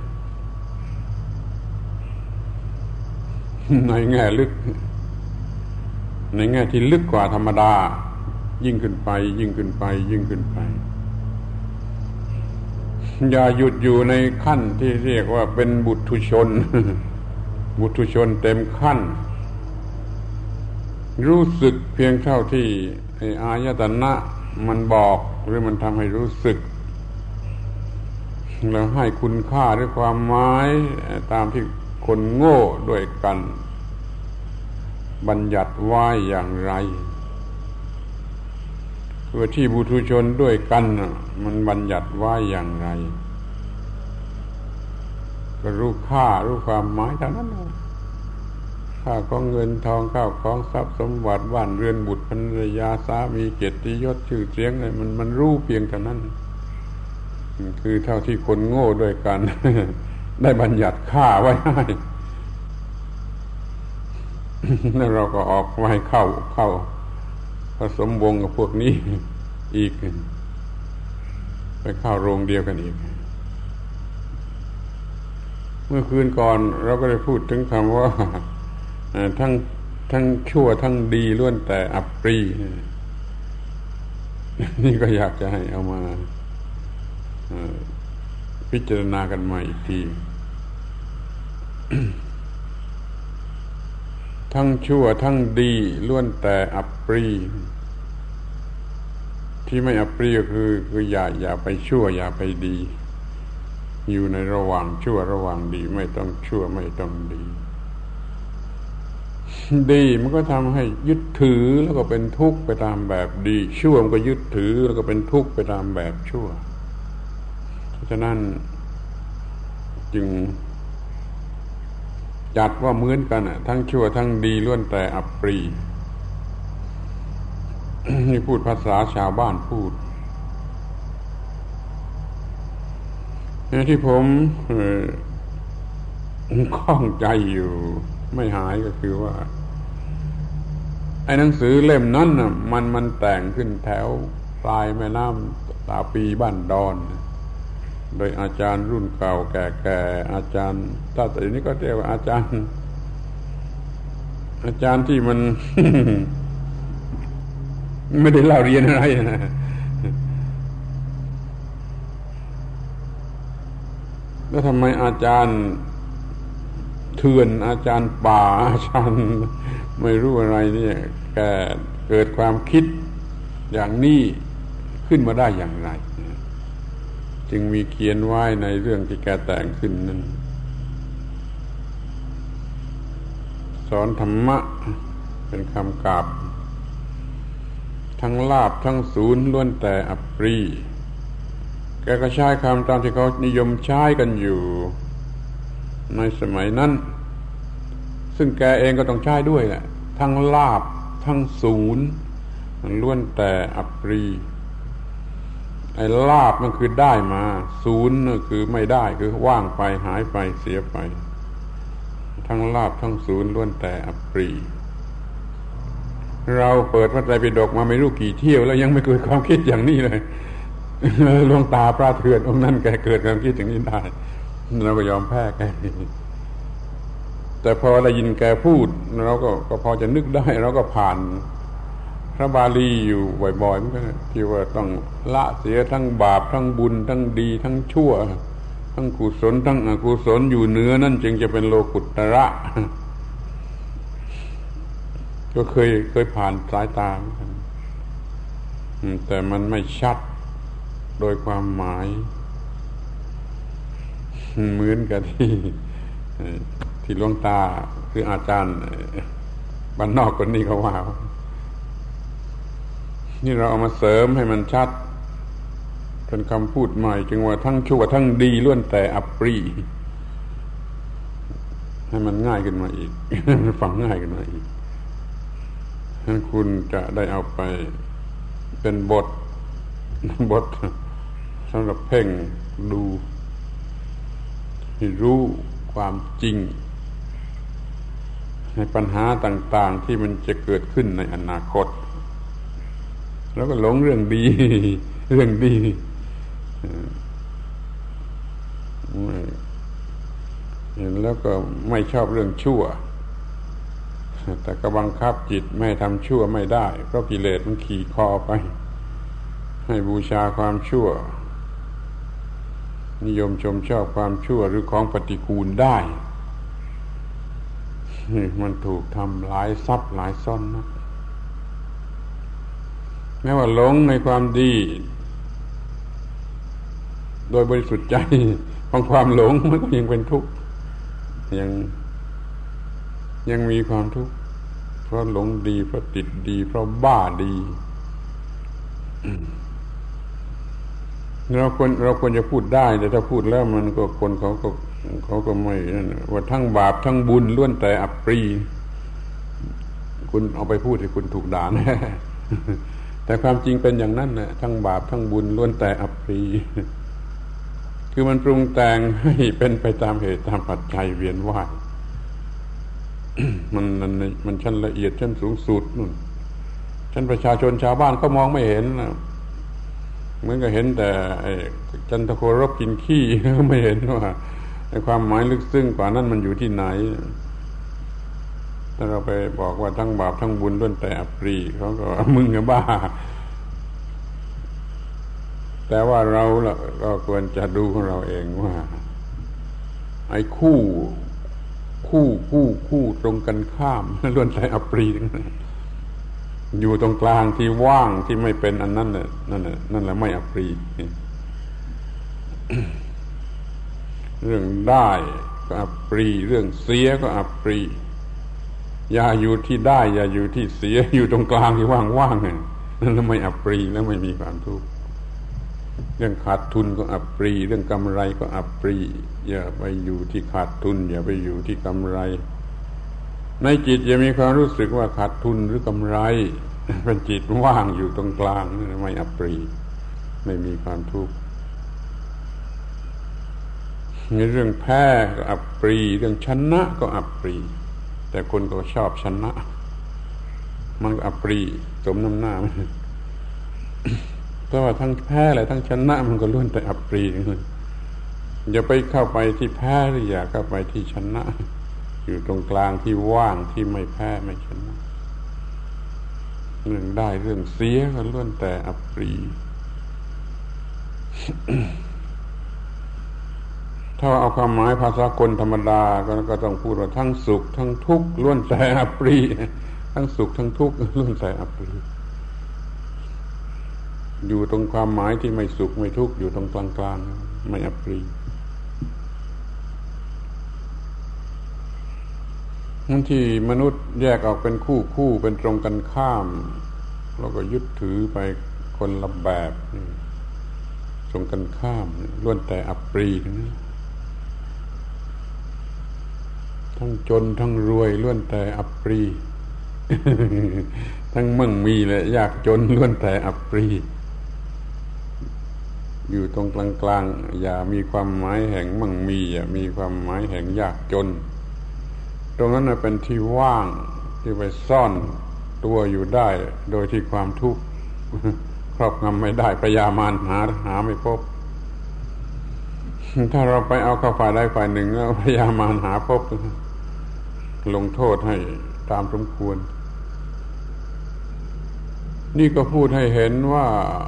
A: ในแง่ลึกในแง่ที่ลึกกว่าธรรมดายิ่งขึ้นไปยิ่งขึ้นไปยิ่งขึ้นไปอย่าหยุดอยู่ในขั้นที่เรียกว่าเป็นบุถุชน บุถุชนเต็มขั้นรู้สึกเพียงเท่าที่อายตนะมันบอกหรือมันทำให้รู้สึกแล้วให้คุณค่าหรือความหมายตามที่คนโง่ด้วยกันบัญญัติไว้อย่างไรคือที่บุถุชนด้วยกันมันบัญญัติไว้อย่างไรก็รู้ค่ารู้ความหมายเท่านั้นค่าของเงินทองข้าวของทรัพย์สมบัติบ้านเรือนบุตรภรรยาสามีเกียรติยศชื่อเสียงอะไรมันมันรู้เพียงเท่านั้นคือเท่าที่คนโง่ด้วยกัน ได้บัญญัติค่าไว้ให้ แล้วเราก็ออกไว้เข้าเข้าผสมวงกับพวกนี้อีกไปเข้าโรงเดียวกันอีกเมื่อคืนก่อนเราก็ได้พูดถึงคำว่าทั้งทั้งชั่วทั้งดีล้วนแต่อัปรีนี่ก็อยากจะให้เอามาพิจารณากันใหม่อีกที ทั้งชั่วทั้งดีล้วนแต่อัปรีที่ไม่อัปรีก็คือคืออย่าอย่าไปชั่วอย่าไปดีอยู่ในระหว่างชั่วระหว่างดีไม่ต้องชั่วไม่ต้องดีดีมันก็ทำให้ยึดถือแล้วก็เป็นทุกข์ไปตามแบบดีชั่วมันก็ยึดถือแล้วก็เป็นทุกข์ไปตามแบบชั่วเพราะฉะนั้นจึงจัดว่าเหมือนกันทั้งชั่วทั้งดีล้วนแต่อัปรี นี่พูดภาษาชาวบ้านพูดที่ผมข้องใจอยู่ไม่หายก็คือว่าไอ้หนังสือเล่มนั้นน่ะมันมันแต่งขึ้นแถวปลายแม่น้ำตาปีบ้านดอนโดยอาจารย์รุ่นเก่าแก่ๆอาจารย์ถ้าแต่นี้ก็เรียกว่าอาจารย์อาจารย์ที่มัน ไม่ได้เล่าเรียนอะไรนะแล้วทำไมอาจารย์เถื่อนอาจารย์ป่าอาจารย์ไม่รู้อะไรเนี่ยแกเกิดความคิดอย่างนี้ขึ้นมาได้อย่างไรจึงมีเขียนไว้ในเรื่องที่แกแต่งขึ้นนั้นสอนธรรมะเป็นคำกาบทั้งลาภทั้งศูนย์ล้วนแต่อัปรีแกก็ใช้คำตามที่เขานิยมใช้กันอยู่ในสมัยนั้นซึ่งแกเองก็ต้องใช้ด้วยแหละทั้งลาภทั้งศูนย์มันล้วนแต่อัปรีไอ้ลาภมันคือได้มาศูนย์นั่นคือไม่ได้คือว่างไปหายไปเสียไปทั้งลาภทั้งศูนย์ล้วนแต่อัปรีเราเปิดพระไตรปิฎกมาไม่รู้กี่เที่ยวแล้วยังไม่เกิดความคิดอย่างนี้เลยหลวงตาพระเถื่อนองค์นั้นแกเกิดความคิดอย่างนี้ได้เราก็ยอมแพ้แกแต่พอได้ยินแกพูดเราก็ก็พอจะนึกได้เราก็ผ่านพระบาลีอยู่บ่อยๆเหมือนกันที่ว่าต้องละเสียทั้งบาปทั้งบุญทั้งดีทั้งชั่วทั้งกุศลทั้งอกุศลอยู่เหนือนั่นจึงจะเป็นโลกุตระก็เคยเคยผ่านสายตาแต่มันไม่ชัดโดยความหมายเหมือนกับที่ที่หลวงตาคืออาจารย์บ้านนอกคนนี้เขาว่านี่เราเอามาเสริมให้มันชัดเป็นคำพูดใหม่จึงว่าทั้งชั่วทั้งดีล้วนแต่อัปรีให้มันง่ายขึ้นมาอีก ฟังง่ายขึ้นมาอีกนั้นคุณจะได้เอาไปเป็นบทบทสำหรับเพ่งดูให้รู้ความจริงในปัญหาต่างๆที่มันจะเกิดขึ้นในอนาคตแล้วก็หลงเรื่องดีเรื่องดีเห็นแล้วก็ไม่ชอบเรื่องชั่วแต่ก็บังคับจิตไม่ให้ทำชั่วไม่ได้เพราะกิเลสมันขี่คอไปให้บูชาความชั่วนิยมชมชอบความชั่วหรือของปฏิกูลได้นี่มันถูกทำหลายซับหลายซ่อนนะแม้ว่าหลงในความดีโดยบริสุทธิ์ใจของความหลงมันก็ยังเป็นทุกข์ยังยังมีความทุกข์เพราะหลงดีเพราะติดดีเพราะบ้าดีเราควรเราควรจะพูดได้แต่ถ้าพูดแล้วมันก็คนเขาก็เขาก็ไม่นั่นว่าทั้งบาปทั้งบุญล้วนแต่อัปรีคุณเอาไปพูดให้คุณถูกด่าแน่แต่ความจริงเป็นอย่างนั้นนะทั้งบาปทั้งบุญล้วนแต่อัปรีคือมันปรุงแต่งให้เป็นไปตามเหตุตามปัจจัยเวียนว่าย มันมันมันชั้นละเอียดชั้นสูงสุดนู่นชั้นประชาชนชาวบ้านก็มองไม่เห็นนะเหมือนกับเห็นแต่จันทโครบกินขี้ก็ไม่เห็นว่าในความหมายลึกซึ้งกว่านั้นมันอยู่ที่ไหนถ้าเราไปบอกว่าทั้งบาปทั้งบุญล้วนแต่อัปรีเขาก็มึงกับบ้าแต่ว่าเราก็ควรจะดูของเราเองว่าไอ้คู่คู่คู่คู่ตรงกันข้ามล้วนแต่อัปรีอยู่ตรงกลางที่ว่างที่ไม่เป็นอันนั้นน่ะนั่นน่ะนั่นแหละไม่อัปรี เรื่องได้ก็อัปรีเรื่องเสียก็อัปรีอย่าอยู่ที่ได้อย่าอยู่ที่เสียอยู่ตรงกลางที่ว่างๆนั่นนั่นแล้วไม่อัปรีแล้วไม่มีความทุกข์เรื่องขาดทุนก็อัปรีเรื่องกำไรก็อัปรีอย่าไปอยู่ที่ขาดทุนอย่าไปอยู่ที่กำไรในจิตจะมีความรู้สึกว่าขาดทุนหรือกำไรเป็นจิตว่างอยู่ตรงกลางไม่อัปรีไม่มีความทุกข์ในเรื่องแพ้ก็อัปรีเรื่องชนะก็อัปรีแต่คนก็ชอบชนะมันก็อัปรีสมน้ำหน้าเพราะว่าทั้งแพ้และทั้งชนะมันก็ล้วนแต่อัปรีเลยอย่าไปเข้าไปที่แพ้หรืออย่าเข้าไปที่ชนะอยู่ตรงกลางที่ว่างที่ไม่แพ้ไม่ชนะเรื่องได้เรื่องเสียก็ล้วนแต่อัปรี ถ้าเอาความหมายภาษาคนธรรมดาก็ต้องพูดว่าทั้งสุขทั้งทุกข์ล้วนแต่อัปรีทั้งสุขทั้งทุกข์ล้วนแต่อัปรีอยู่ตรงความหมายที่ไม่สุขไม่ทุกข์อยู่ตรงกลางกลางไม่อัปรีนั่นที่มนุษย์แยกออกเป็นคู่คู่เป็นตรงกันข้ามแล้วก็ยึดถือไปคนละแบบตรงกันข้ามล้วนแต่อัปรีนะทั้งจนทั้งรวยล้วนแต่อัปรี ทั้งมั่งมีและยากจนล้วนแต่อัปรีอยู่ตรงกลางๆอย่ามีความหมายแห่งมั่งมีอย่ามีความหมายแห่งยากจนตรงนั้นเป็นที่ว่างที่ไปซ่อนตัวอยู่ได้โดยที่ความทุกข์ครอบงำไม่ได้พยายามหาหาไม่พบถ้าเราไปเอาเข้าฝ่ายใดฝ่ายหนึ่งแล้วพยายามหาพบลงโทษให้ตามสมควรนี่ก็พูดให้เห็นว่า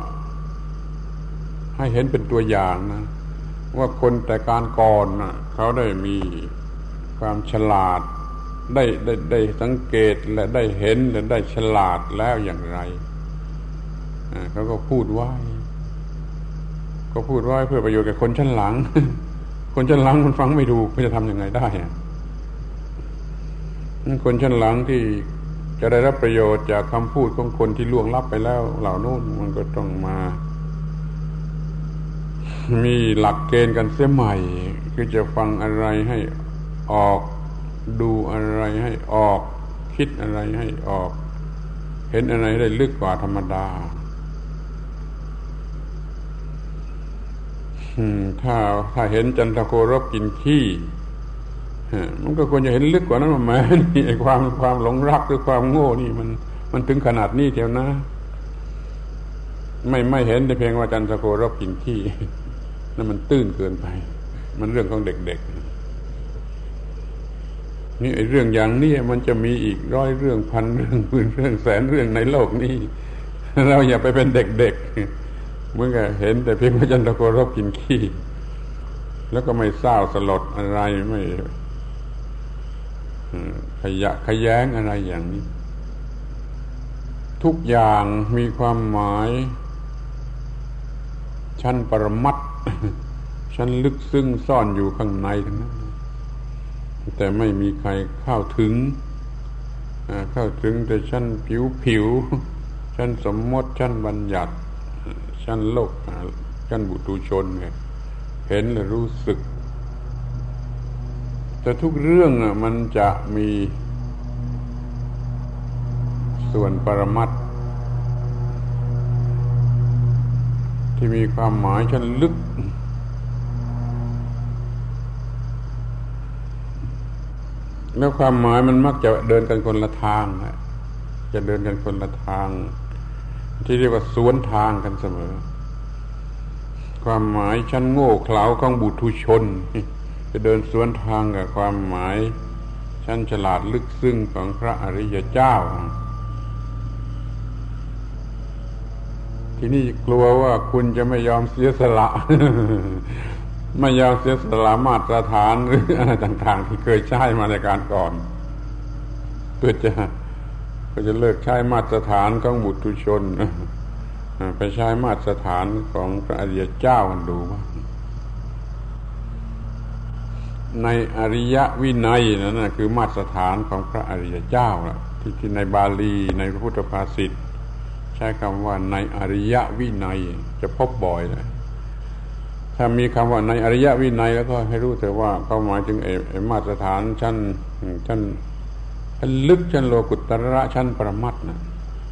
A: ให้เห็นเป็นตัวอย่างนะว่าคนแต่การก่อนนะเขาได้มีความฉลาดได้ได้ได้สังเกตและได้เห็นและได้ฉลาดแล้วอย่างไรเขาก็พูดไว้ก็พูดไว้เพื่อประโยชน์แก่คนชั้นหลัง คนชั้นหลังมันฟังไม่ถูกมันจะทำยังไงได้คนชั้นหลังที่จะได้รับประโยชน์จากคำพูดของคนที่ล่วงลับไปแล้วเหล่านู้นมันก็ต้องมามีหลักเกณฑ์กันเสียใหม่คือจะฟังอะไรให้ออกดูอะไรให้ออกคิดอะไรให้ออกเห็นอะไรได้ลึกกว่าธรรมดาถ้าถ้าเห็นจันทโครบกินขี้มันก็ควรจะเห็นลึกกว่านั้นมาแม้นี่ไอ้ความความหลงรักหรือความโง่นี่มันมันถึงขนาดนี้เดียวนะไม่ไม่เห็นแต่เพียงว่าจันทโครบกินขี้นั่นมันตื้นเกินไปมันเรื่องของเด็กๆนี่ไอ้เรื่องอย่างนี้มันจะมีอีกร้อยเรื่องพันเรื่องหมื่นเรื่องแสนเรื่องในโลกนี้เราอย่าไปเป็นเด็กๆเมื่อเห็นแต่เพียงว่าจันทโครบกินขี้แล้วก็ไม่เศร้าสลดอะไรไม่ขยะขยแย้งอะไรอย่างนี้ทุกอย่างมีความหมายชั้นปรมัตถ์ชั้นลึกซึ้งซ่อนอยู่ข้างในทั้งนั้นแต่ไม่มีใครเข้าถึงเข้าถึงแต่ชั้นผิวผิวชั้นสมมติชั้นบัญญัติชั้นโลกชั้นบุตุชนไงเห็นและรู้สึกแต่ทุกเรื่องอ่ะมันจะมีส่วนปรมัตถ์ที่มีความหมายชั้นลึกแล้วความหมายมันมักจะเดินกันคนละทางจะเดินกันคนละทางที่เรียกว่าสวนทางกันเสมอความหมายชั้นโง่เขลาของบุตุชนจะเดินสวนทางกับความหมายชั้นฉลาดลึกซึ้งของพระอริยเจ้าที่นี่กลัวว่าคุณจะไม่ยอมเสียสละ ไม่ยอมเสียสละมาตรฐานหรืออะไรต่างๆที่เคยใช้มาในการก่อนเพื่อจะก็จะเลิกใช้มาตรฐานของบุตุชนไปใช้มาตรฐานของพระอริยเจ้ากันดูว่าในอริยวินัยนั่นนะคือมาตรฐานของพระอริยเจ้าล่ะที่ที่ในบาลีในพระพุทธภาษิตใช้คำว่าในอริยวินัยจะพบบ่อยเลยถ้ามีคำว่าในอริยวินัยแล้วก็ให้รู้แต่ว่าเขาหมายถึงไอ้ไอ้มาตรฐานชั้นชั้นชั้นลึกชั้นโลกุตระชั้นปรมัตถ์นะ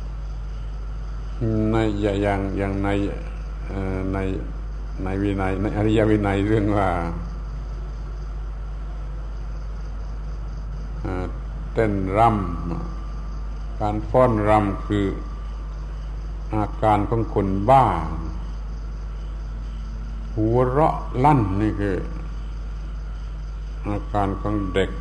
A: ในอย่างอย่างในในในวินัยในอริยวินัยเรื่องว่าเต้นรำการฟ้อนรำคืออาการของคนบ้าหัวเราะลั่นนี่คืออาการของเด็ก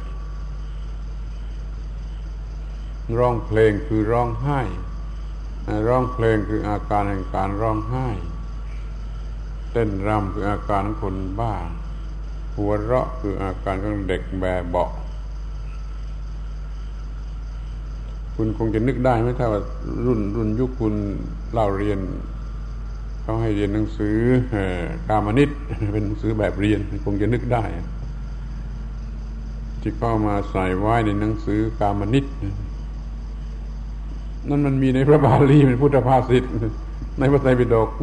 A: ร้องเพลงคือร้องไห้ร้องเพลงคืออาการแห่งการร้องไห้เต้นรำคืออาการของคนบ้าหัวเราะคืออาการของเด็กแบเบาะคุณคงจะนึกได้ไหมถ้าว่ารุ่นรุ่นยุคคุณเล่าเรียนเขาให้เรียนหนังสือกามนิตเป็นหนังสือแบบเรียนคงจะนึกได้ที่เขามาใส่ไว้ในหนังสือกามนิตนั่นมันมีในพระบาลีเป็นพุทธภาษิตในพระไตรปิฎก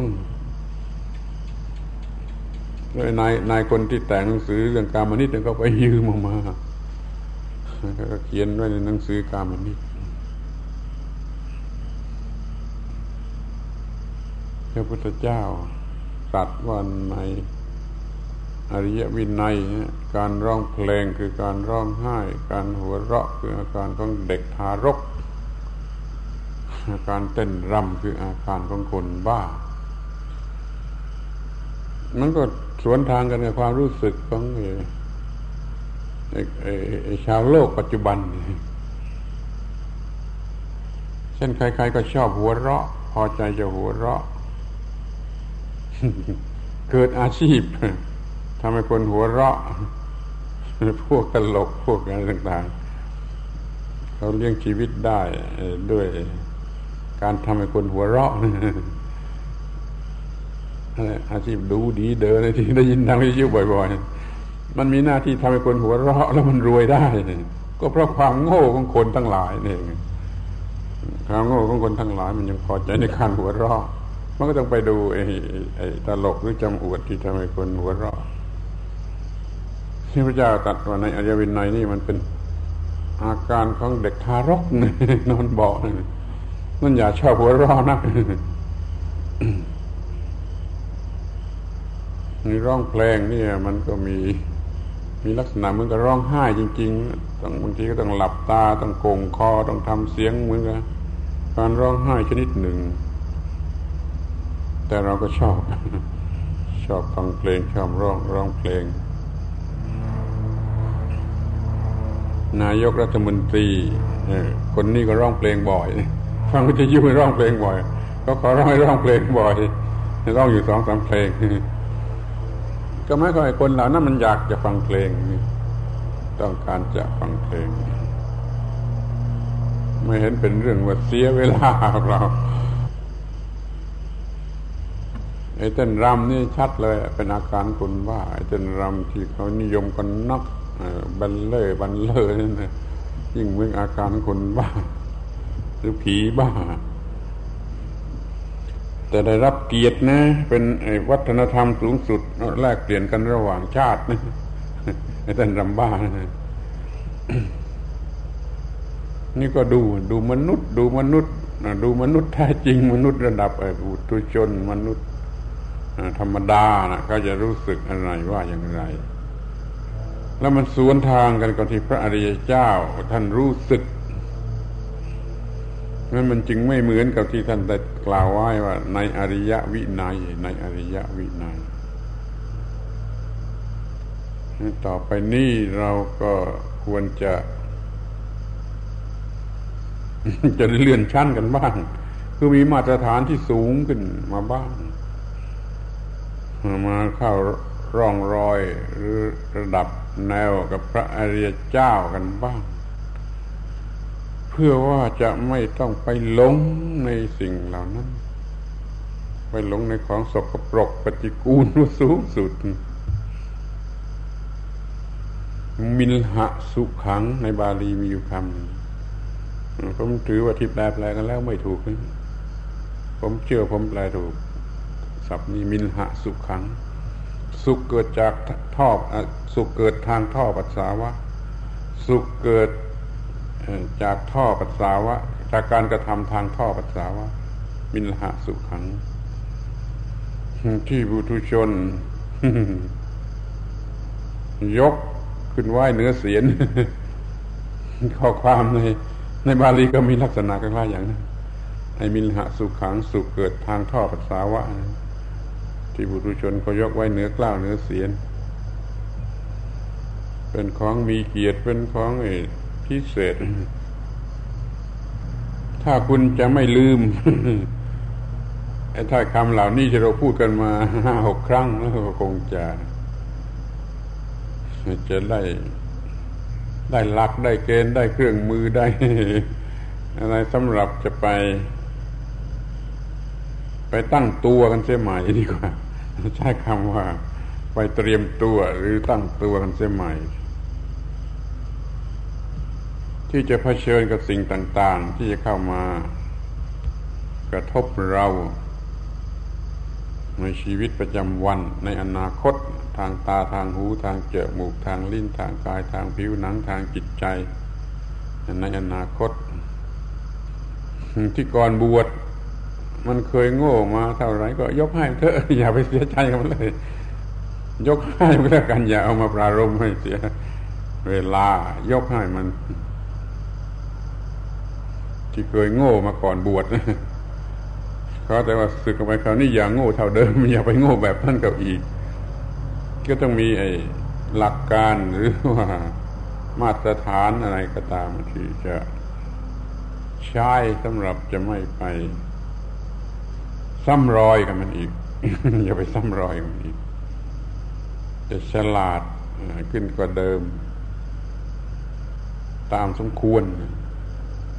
A: แล้วนายนายคนที่แต่งหนังสือเรื่องกามนิตก็ไปยืมมาก็เขียนไว้ในหนังสือกามนิตพระพุทธเจ้าตรัสว่าในอริยวินัยการร้องเพลงคือการร้องไห้การหัวเราะคืออาการของเด็กทารกอาการเต้นรำคืออาการของคนบ้ามันก็สวนทางกันกับความรู้สึกของไอ้ไอ้ไอ้ชาวโลกปัจจุบันเช่นใครๆก็ชอบหัวเราะพอใจจะหัวเราะเกิดอาชีพทำให้คนหัวเราะพวกตลกพวกอะไรต่างๆเขาเลี้ยงชีวิตได้ด้วยการทำให้คนหัวเราะอาชีพดูดีเดินที่ได้ยินทางวิทยุบ่อยๆมันมีหน้าที่ทำให้คนหัวเราะแล้วมันรวยได้ก็เพราะความโง่ของคนทั้งหลายนี่เองความโง่ของคนทั้งหลายมันยังพอใจในการหัวเราะมันก็ต้องไปดูไอ้ไอ้ตลกหรือจำอวดที่ทำให้คนหัวเราะที่พระเจ้าตรัสว่าในอริยวินัยนี่มันเป็นอาการของเด็กทารกนอนเบาะนั่นอย่าชอบหัวเราะนะนี่ร้องเพลงนี่มันก็มีมีลักษณะเหมือนกับร้องไห้จริงๆต้องบางทีก็ต้องหลับตาต้องโกงคอต้องทำเสียงเหมือนกับการร้องไห้ชนิดหนึ่งแต่เราก็ชอบชอบฟังเพลงชอบร้องร้องเพลงนายกรัฐมนตรีคนนี้ก็ร้องเพลงบ่อยฟังวิทยุร้องเพลงบ่อยก็ขอร้องให้ร้องเพลงบ่อยร้องอยู่สองสามเพลงก็ไม่ค่อยคนเหล่านั้นมันอยากจะฟังเพลงต้องการจะฟังเพลงไม่เห็นเป็นเรื่องว่าเสียเวลาเราไอ้เต้นรำนี่ชัดเลยเป็นอาการคนบ้าไอ้เต้นรำที่เขานิยมกันนักบัลเล่บัลเลอร์นั่นนะยิ่งเป็นอาการคนบ้าหรือผีบ้าแต่ได้รับเกียรตินะเป็นวัฒนธรรมสูงสุดแลกเปลี่ยนกันระหว่างชาตินะไอ้เต้นรำบ้านะนี่ก็ดูดูมนุษย์ดูมนุษย์ดูมนุษย์แท้จริงมนุษย์ระดับไอ้ปุถุชนมนุษย์ธรรมดานะเขาจะรู้สึกอะไรว่าอย่างไรแล้วมันสวนทางกันกับที่พระอริยเจ้าท่านรู้สึกนั้นมันจึงไม่เหมือนกับที่ท่านได้กล่าวไว้ว่าในอริยวินัยในอริยวินัยต่อไปนี้เราก็ควรจะจะเลื่อนชั้นกันบ้างคือมีมาตรฐานที่สูงขึ้นมาบ้างมาเข้าร่องรอยหรือระดับแนวกับพระอริยเจ้ากันบ้างเพื่อว่าจะไม่ต้องไปหลงในสิ่งเหล่านั้นไปหลงในของสกปรกปฏิกูลสูงสุดมิลหะสุขังในบาลีมีอยู่คำผมถือว่าที่แปลแปลกันแล้วไม่ถูกผมเชื่อผมแปลถูกศัพท์นี้มิลหะสุขังสุขเกิดจากท่อสุขเกิดทางท่อปัสสาวะสุขเกิดจากท่อปัสสาวะจากการกระทำทางท่อปัสสาวะมิลหะสุขังที่ปุถุชนยกขึ้นไหว้เหนือเสียรข้อความในในบาลีก็มีลักษณะคล้ายๆอย่างนั้นไอ้มิลหะสุขังสุขเกิดทางท่อปัสสาวะที่บุตุชนเขายกไว้เหนือกล้าวเหนือเสียรเป็นของมีเกียรติเป็นของพิเศษถ้าคุณจะไม่ลืมไอ้ถ้อยคำเหล่านี้ที่เราพูดกันมาห้าหกครั้งแล้วก็คงจะจะได้ได้หลักได้เกณฑ์ได้เครื่องมือได้อะไรสำหรับจะไปไปตั้งตัวกันเสียใหม่ดีกว่าใช้คำว่าไปเตรียมตัวหรือตั้งตัวกันเสียใหม่ที่จะเผชิญกับสิ่งต่างๆที่จะเข้ามากระทบเราในชีวิตประจำวันในอนาคตทางตาทางหูทางจมูกทางลิ้นทางกายทางผิวหนังทางจิตใจในอนาคตที่ก่อนบวชมันเคยโง่มาเท่าไหร่ก็ยกให้เถอะอย่าไปเสียใจกับมันเลยยกให้มันแล้วกันอย่าเอามาปรารภให้เสียเวลายกให้มันที่เคยโง่มาก่อนบวชนะเขาแต่ว่าสึกออกไปคราวนี้อย่าโง่เท่าเดิมอย่าไปโง่แบบนั้นกับอีกก็ต้องมีไอ้หลักการหรือว่ามาตรฐานอะไรก็ตามที่จะใช้สำหรับจะไม่ไปซ้ำรอยกับมันอีก อย่าไปซ้ำรอยกับมันอีกจะฉลาดขึ้นกว่าเดิมตามสมควร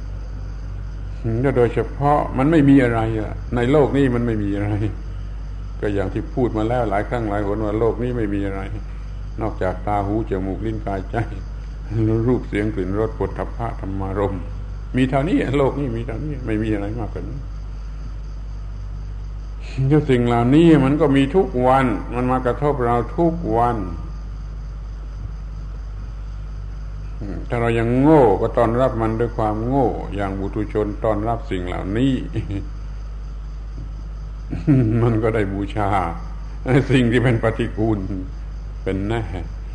A: โดยเฉพาะมันไม่มีอะไรในโลกนี้มันไม่มีอะไรก็อย่างที่พูดมาแล้วหลายครั้งหลายหนว่าโลกนี้ไม่มีอะไรนอกจากตาหูจมูกลิ้นกายใจรูปเสียงกลิ่นรสโผฏฐัพพะธรรมารมณ์มีเท่านี้โลกนี้มีเท่านี้ไม่มีอะไรมากกว่านี้เจ้าสิ่งเหล่านี้มันก็มีทุกวันมันมากระทบเราทุกวันถ้าเรายังโง่ก็ต้อนรับมันด้วยความโง่อย่างบุตุชนต้อนรับสิ่งเหล่านี้ มันก็ได้บูชาสิ่งที่เป็นปฏิกูลเป็นแน่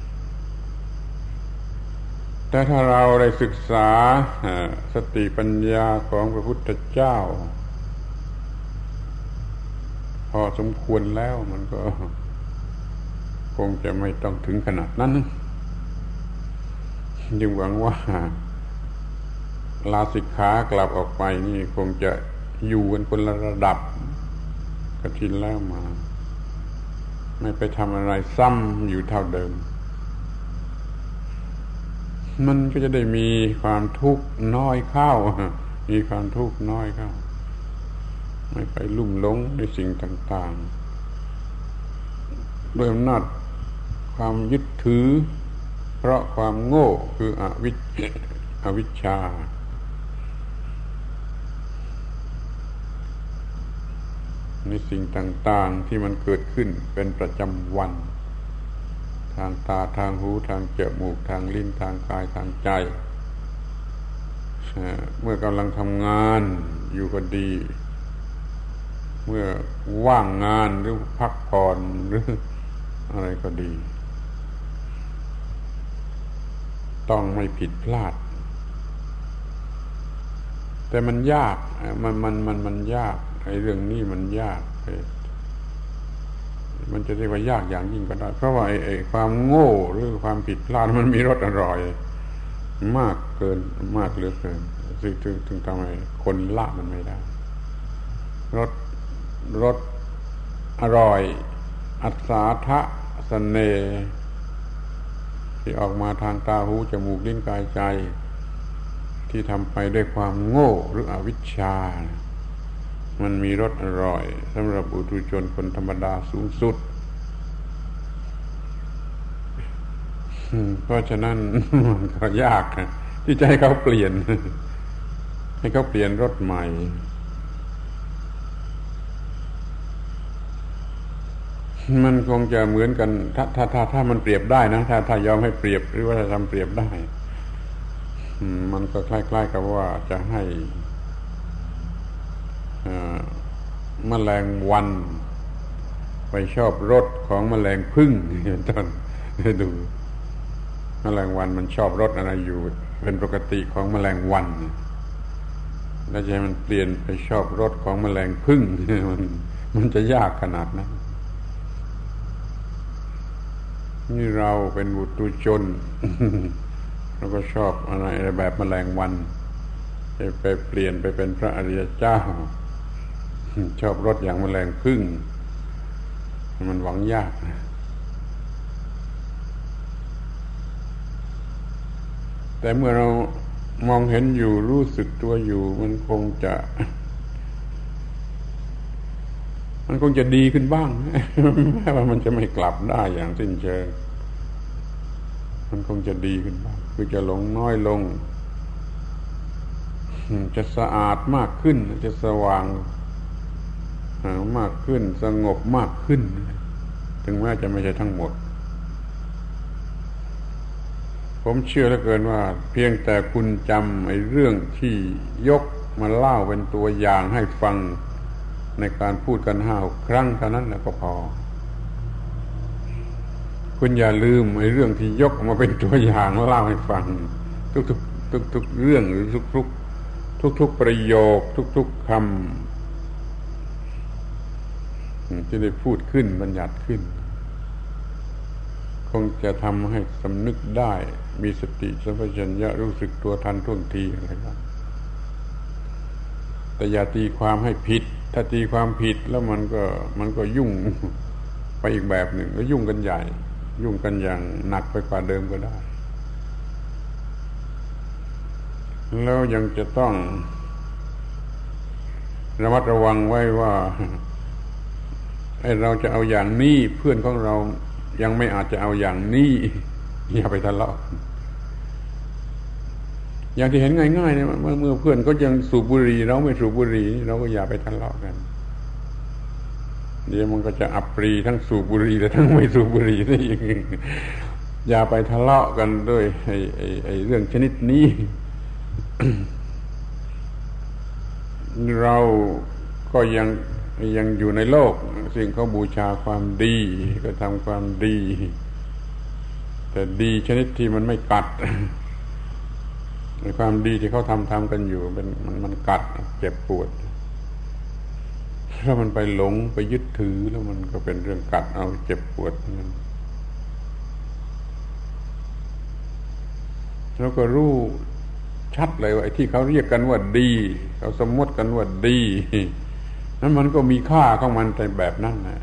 A: แต่ถ้าเราได้ศึกษาสติปัญญาของพระพุทธเจ้าพอสมควรแล้วมันก็คงจะไม่ต้องถึงขนาดนั้นจึงหวังว่าลาสิกขากลับออกไปนี่คงจะอยู่กันคนละระดับกับที่แล้วมาไม่ไปทำอะไรซ้ำอยู่เท่าเดิมมันก็จะได้มีความทุกข์น้อยเข้ามีความทุกข์น้อยเข้าไม่ไปลุ่มหลงในสิ่งต่างๆด้วยอำนาจความยึดถือเพราะความโง่คืออวิชอวิชชาในสิ่งต่างๆที่มันเกิดขึ้นเป็นประจำวันทางตาทางหูทางจมูกทางลิ้นทางกายทางใจเมื่อกำลังทำงานอยู่ก็ดีเมื่อว่างงานหรือพักผ่อนหรืออะไรก็ดีต้องไม่ผิดพลาดแต่มันยากมันมันมันมันยากไอ้เรื่องนี้มันยากมันจะเรียกว่ายากอย่างยิ่งก็ได้เพราะว่าไอ้ไอ้ความโง่หรือความผิดพลาดมันมีรสอร่อยมากเกินมากเหลือเกินซึ่งถึงทำให้คนละมันไม่ได้รสรสอร่อยอัศทะเสน่ห์ที่ออกมาทางตาหูจมูกลิ้นกายใจที่ทำไปด้วยความโง่หรืออวิชชามันมีรสอร่อยสำหรับปุถุชนคนธรรมดาสูงสุดเพราะฉะนั้นมันก็ยากที่จะให้เขาเปลี่ยนให้เขาเปลี่ยนรสใหม่มันคงจะเหมือนกันถ้าถ้าถ้าถ้ามันเปรียบได้นะถ้าถ้ายอมให้เปรียบหรือว่าจะทำเปรียบได้มันก็คล้ายๆกับว่าจะให้แมลงวันไปชอบรสของแมลงผึ้งอย่างต้นให้ดูแมลงวันมันชอบรสอะไรอยู่เป็นปกติของแมลงวันแล้วจะให้มันเปลี่ยนไปชอบรสของแมลงผึ้งมันมันจะยากขนาดนั้นนี่เราเป็นบุตุชนเราก็ชอบอะไรแบบแมลงวันจะไปเปลี่ยนไปเป็นพระอริยเจ้าชอบรสอย่างแมลงผึ้งมันหวังยากนะแต่เมื่อเรามองเห็นอยู่รู้สึกตัวอยู่มันคงจะมันคงจะดีขึ้นบ้างแม้ว่ามันจะไม่กลับได้อย่างสิ้นเชิงมันคงจะดีขึ้นบ้างคือจะหลงน้อยลงจะสะอาดมากขึ้นจะสว่างมากขึ้นสงบมากขึ้นถึงแม้จะไม่ใช่ทั้งหมดผมเชื่อเหลือเกินว่าเพียงแต่คุณจำไอ้เรื่องที่ยกมาเล่าเป็นตัวอย่างให้ฟังในการพูดกันห้าครั้งเท่านั้นแล้วก็พอคุณอย่าลืมไอ้เรื่องที่ยกมาเป็นตัวอย่างเล่าให้ฟังทุกๆทุกๆเรื่องหรือทุกๆทุกๆประโยคทุกๆคำที่ได้พูดขึ้นบัญญัติขึ้นคงจะทำให้สำนึกได้มีสติสัมปชัญญะรู้สึกตัวทันท่วงทีอะไรครับแต่อย่าตีความให้ผิดถ้าตีความผิดแล้วมันก็มันก็ยุ่งไปอีกแบบหนึ่งก็ยุ่งกันใหญ่ยุ่งกันอย่างหนักไปกว่าเดิมก็ได้แล้วยังจะต้องระมัดระวังไว้ว่าไอ้เราจะเอาอย่างนี้เพื่อนของเรายังไม่อาจจะเอาอย่างนี้อย่าไปทะเลาะอย่างที่เห็นง่ายๆเนี่ยเมื่อเมื่อเพื่อนก็ยังสูบบุหรี่เราไม่สูบบุหรี่เราก็อย่าไปทะเลาะกันเดี๋ยวมันก็จะอับปรีทั้งสูบบุหรี่และทั้งไม่สูบบุหรี่ซะอีกอย่าไปทะเลาะกันด้วยไอ้ไอ้ไอ้เรื่องชนิดนี้ เราก็ยังยังอยู่ในโลกสิ่งเขาบูชาความดีก็ทำความดีแต่ดีชนิดที่มันไม่กัดความดีที่เขาทำทำกันอยู่เป็นมันมันกัดเจ็บปวดถ้ามันไปหลงไปยึดถือแล้วมันก็เป็นเรื่องกัดเอาเจ็บปวดนั่นเราก็รู้ชัดเลยว่าไอ้ที่เขาเรียกกันว่าดีเขาสมมติกันว่าดีนั้นมันก็มีค่าของมันในแบบนั้นนะ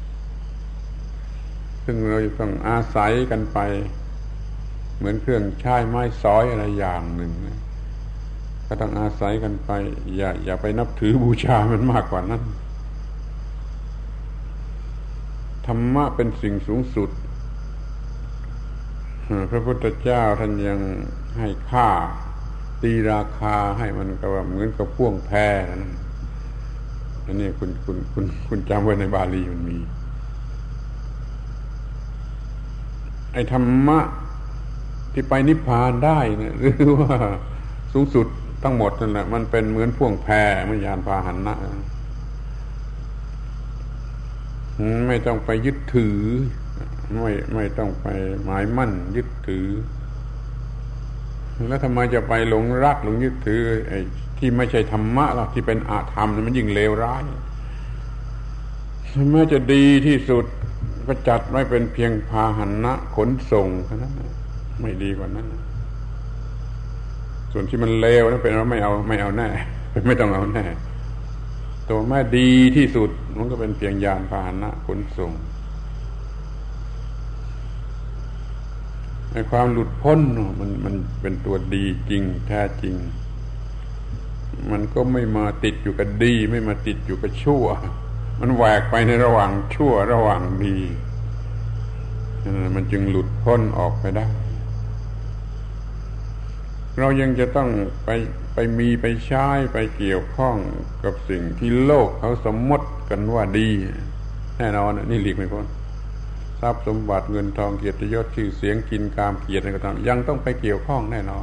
A: ซึ่งเราต้องอาศัยกันไปเหมือนเครื่องใช้ไม้สอยอะไรอย่างหนึ่งนะก็ต้องอาศัยกันไปอย่าอย่าไปนับถือบูชามันมากกว่านั้นธรรมะเป็นสิ่งสูงสุดพระพุทธเจ้าท่านยังให้ค่าตีราคาให้มันก็ว่าเหมือนกับพ่วงแพนะอันนี้คุณคุณคุณคุณจำไว้ในบาลีมันมีไอ้ธรรมะที่ไปนิพพานได้นะหรือว่าสูงสุดทั้งหมดนั่นแหละมันเป็นเหมือนพ่วงแพเหมือนยานพาหนะไม่ต้องไปยึดถือไม่ไม่ต้องไปหมายมั่นยึดถือแล้วทำไมจะไปหลงรักหลงยึดถือไอ้ที่ไม่ใช่ธรรมะล่ะที่เป็นอาธรรมมันยิ่งเลวร้ายแม้จะดีที่สุดก็จัดไว้เป็นเพียงพาหนะขนส่งเท่านั้นไม่ดีกว่านั้นส่วนที่มันเลวนั่นเป็นว่าไม่เอาไม่เอาแน่ไม่ต้องเอาแน่ตัวแม่ดีที่สุดมันก็เป็นเพียงยานพาหนะขนส่งในความหลุดพ้นมันมันเป็นตัวดีจริงแท้จริงมันก็ไม่มาติดอยู่กับดีไม่มาติดอยู่กับชั่วมันแหวกไปในระหว่างชั่วระหว่างดีมันจึงหลุดพ้นออกไปได้เรายังจะต้องไปไปมีไปใช้ไปเกี่ยวข้องกับสิ่งที่โลกเขาสมมติกันว่าดีแน่นอนนี่หลีกไม่พ้นทรัพย์สมบัติเงินทองเกียรติยศชื่อเสียงกินกามเกียรติอะไรก็ตามยังต้องไปเกี่ยวข้องแน่นอน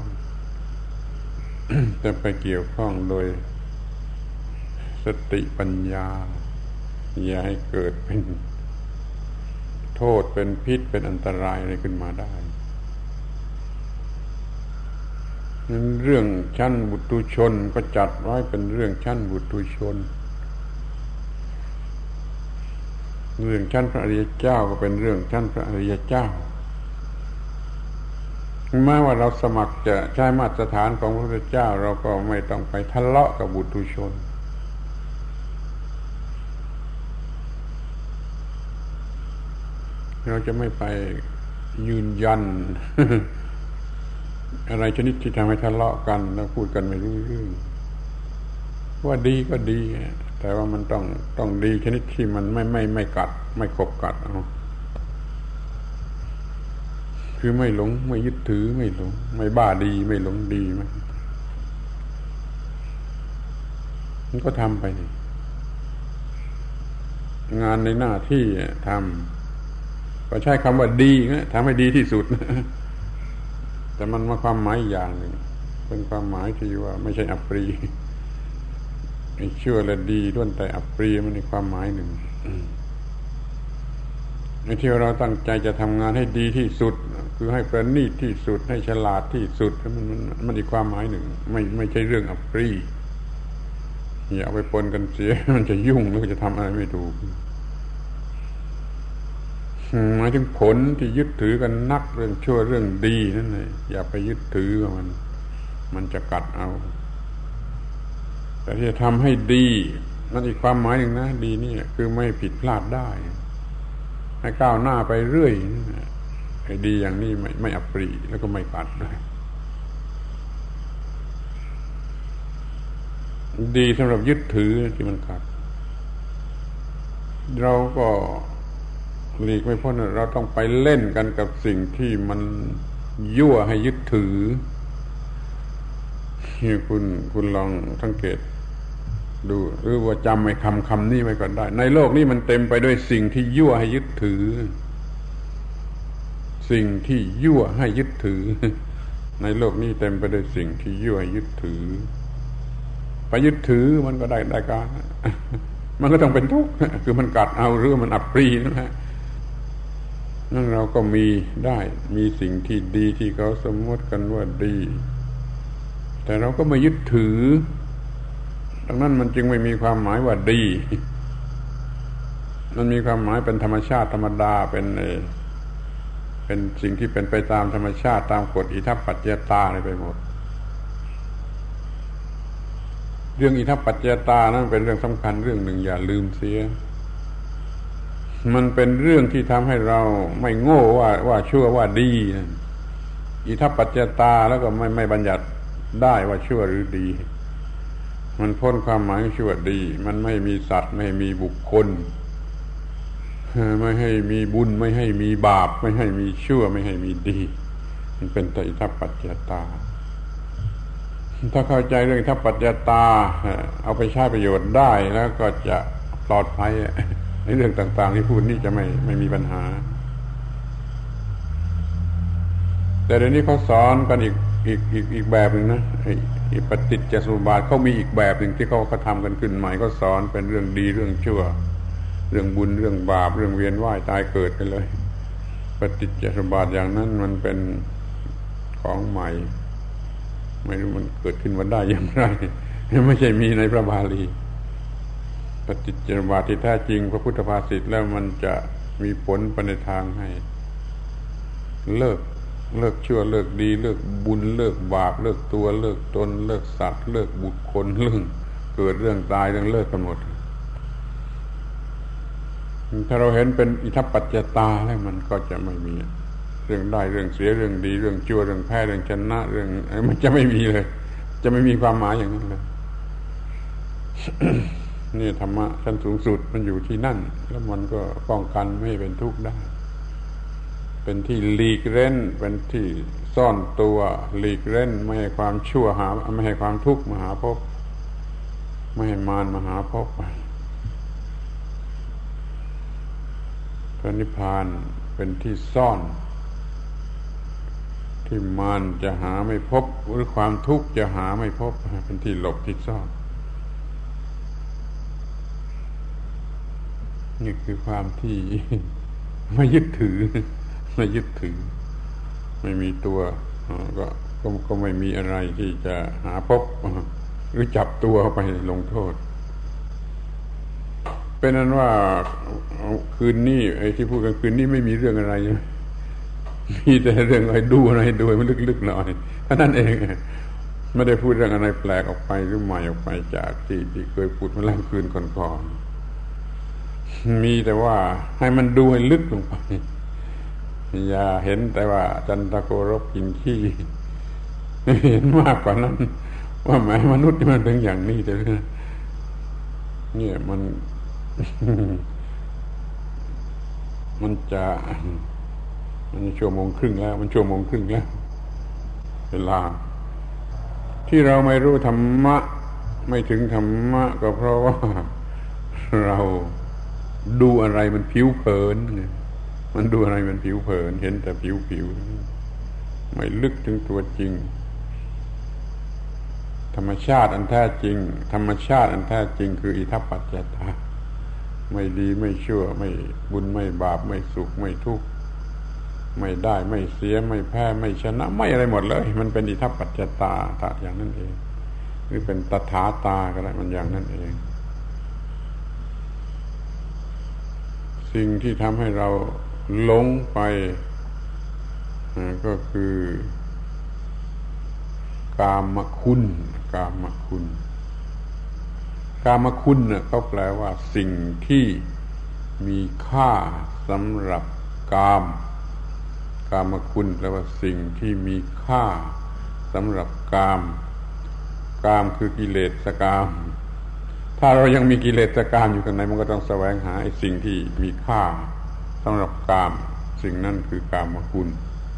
A: แต่ไปเกี่ยวข้องโดยสติปัญญาอย่าให้เกิดเป็นโทษเป็นพิษเป็นอันตรายอะไรขึ้นมาได้นั้นเรื่องชั้นบุตุชนก็จัดไว้เป็นเรื่องชั้นบุตุชนเรื่องชั้นพระอริยเจ้าก็เป็นเรื่องชั้นพระอริยเจ้าแม้ว่าเราสมัครจะใช้มาตรฐานของพระพุทธเจ้าเราก็ไม่ต้องไปทะเลาะกับบุตุชนเราจะไม่ไปยืนยัน อะไรชนิดที่ทำให้ทะเลาะกันแล้วพูดกันไม่รู้เรื่องว่าดีก็ดีแต่ว่ามันต้องต้องดีชนิดที่มันไม่ไม่ไม่กัดไม่ขบกัดเอาคือไม่หลงไม่ยึดถือไม่หลงไม่บ้าดีไม่หลงดีมันมันก็ทำไปงานในหน้าที่ทำก็ใช้คำว่าดีนะทำให้ดีที่สุดแต่มันมาความหมายอย่างหนึ่งเป็นความหมายที่ว่าไม่ใช่อัปรีไอ้ชั่วและดีล้วนแต่อัปรีมันในความหมายหนึ่งไอ้ที่เราตั้งใจจะทำงานให้ดีที่สุดคือให้ประณีตที่สุดให้ฉลาดที่สุดมันมันมันอีกความหมายหนึ่งไม่ไม่ใช่เรื่องอัปรีอย่าเอาไปปนกันเสียมันจะยุ่งแล้วจะทำอะไรไม่ถูกหมายถึงผลที่ยึดถือกันนักเรื่องชั่วเรื่องดีนั่นเลยอย่าไปยึดถือมันมันจะกัดเอาแต่ที่จะทำให้ดีนั่นอีกความหมายหนึ่งนะดีนี่คือไม่ผิดพลาดได้ให้ก้าวหน้าไปเรื่อยไอ้ดีอย่างนี้ไม่ไม่อัปรีแล้วก็ไม่กัดได้ดีสำหรับยึดถือที่มันกัดเราก็หลีกไม่พ้นเราต้องไปเล่นกันกับสิ่งที่มันยั่วให้ยึดถือนี่คุณคุณลองสังเกตดูหรือว่าจำไอ้คำคำนี้ไว้ก่อนได้ในโลกนี้มันเต็มไปด้วยสิ่งที่ยั่วให้ยึดถือสิ่งที่ยั่วให้ยึดถือในโลกนี้เต็มไปด้วยสิ่งที่ยั่วให้ยึดถือไปยึดถือมันก็ได้ได้การมันก็ต้องเป็นทุกข์คือมันกัดเอาหรือมันอับปรีนะฮะนั่นเราก็มีได้มีสิ่งที่ดีที่เขาสมมติกันว่าดีแต่เราก็ไม่ยึดถือดังนั้นมันจึงไม่มีความหมายว่าดีมันมีความหมายเป็นธรรมชาติธรรมดาเป็นเป็นสิ่งที่เป็นไปตามธรรมชาติตามกฎอิทัปปัจจยตาไปหมดเรื่องอิทัปปัจจยตานั้นเป็นเรื่องสำคัญเรื่องหนึ่งอย่าลืมเสียมันเป็นเรื่องที่ทำให้เราไม่โง่ว่าว่าชั่วว่าดีอิทัปปัจจยตาแล้วก็ไม่ไม่บัญญัติได้ว่าชั่วหรือดีมันพ้นความหมายชั่วดีมันไม่มีสัตว์ไม่มีบุคคลไม่ให้มีบุญไม่ให้มีบาปไม่ให้มีชั่วไม่ให้มีดีมันเป็นอิทัปปัจจยตาถ้าเข้าใจเรื่องอิทัปปัจจยตาเอาไปใช้ประโยชน์ได้แล้วก็จะปลอดภัยในเรื่องต่างๆที่พูดนี่จะไม่ไม่มีปัญหาแต่เดี๋ยวนี้เขาสอนกันอีกอีกอีกอีกแบบหนึ่งนะอีกปฏิจจสมุปบาทเขามีอีกแบบหนึ่งที่เขาเขาทำกันขึ้นใหม่ก็สอนเป็นเรื่องดีเรื่องชั่วเรื่องบุญเรื่องบาปเรื่องเวียนว่ายตายเกิดกันเลยปฏิจจสมุปบาทอย่างนั้นมันเป็นของใหม่ไม่รู้มันเกิดขึ้นมาได้อย่างไรไม่ใช่มีในพระบาลีปฏิจจสมุปบาทที่แท้จริงพระพุทธภาษิตแล้วมันจะมีผลไปในทางให้เลิกเลิกชั่วเลิกดีเลิกบุญเลิกบาปเลิกตัวเลิกตนเลิกสัตว์เลิกบุคคลเรื่องเกิดเรื่องตายเรื่องเลิกกันหมดถ้าเราเห็นเป็นอิทัปปัจจยตาแล้วมันก็จะไม่มีเรื่องได้เรื่องเสียเรื่องดีเรื่องชั่วเรื่องแพ้เรื่องชนะเรื่องมันจะไม่มีเลยจะไม่มีความหมายอย่างนั้นเลย นี่ธรรมะชั้นสูงสุดมันอยู่ที่นั่นแล้วมันก็ป้องกันไม่ให้เป็นทุกข์ได้เป็นที่หลีกเล่นเป็นที่ซ่อนตัวหลีกเล่นไม่ให้ความชั่วหาไม่ให้ความทุกข์มาหาพบไม่ให้มารมาหาพบพระนิพพานเป็นที่ซ่อนที่มารจะหาไม่พบหรือความทุกข์จะหาไม่พบเป็นที่หลบที่ซ่อนนี่คือความที่ไม่ยึดถือไม่ยึดถือไม่มีตัวก็ก็ก็ไม่มีอะไรที่จะหาพบหรือจับตัวไปลงโทษเป็นนั้นว่าคืนนี้ไอ้ที่พูดกันคืนนี้ไม่มีเรื่องอะไรมีแต่เรื่องอะไรดูอะไรดูมันลึกๆหน่อยเท่านั้นเองไม่ได้พูดเรื่องอะไรแปลกออกไปหรือใหม่ออกไปจากที่ที่เคยพูดเมื่อหลายคืนก่อนๆมีแต่ว่าให้มันดูให้ลึกลงไปอย่าเห็นแต่ว่าจันทโกรกกินขี้เห็นมากกว่านั้นว่าแม้มนุษย์มันเป็นอย่างนี้แต่เนี่ยมันมันจะมันชั่วโมงครึ่งแล้วมันชั่วโมงครึ่งแล้วเวลาที่เราไม่รู้ธรรมะไม่ถึงธรรมะก็เพราะว่าเราดูอะไรมันผิวเผินมันดูอะไรมันผิวเผินเห็นแต่ผิวผิวไม่ลึกถึงตัวจริงธรรมชาติอันแท้จริงธรรมชาติอันแท้จริงคืออิทัปปัจจยตาไม่ดีไม่ชั่วไม่บุญไม่บาปไม่สุขไม่ทุกข์ไม่ได้ไม่เสียไม่แพ้ไม่ชนะไม่อะไรหมดเลยมันเป็นอิทัปปัจจยตาตาอย่างนั้นเองหรือเป็นตถาตาก็ได้มันอย่างนั้นเองสิ่งที่ทำให้เราหลงไปก็คือกามคุณกามคุณกามคุณเนี่ยเขาแปลว่าสิ่งที่มีค่าสำหรับกามกามคุณแปลว่าสิ่งที่มีค่าสำหรับกามกามคือกิเลสกามถ้าเรายังมีกิเลสกามอยู่ข้างในมันก็ต้องแสวงหาไอ้สิ่งที่มีค่าสำหรับกามสิ่งนั้นคือกามคุณ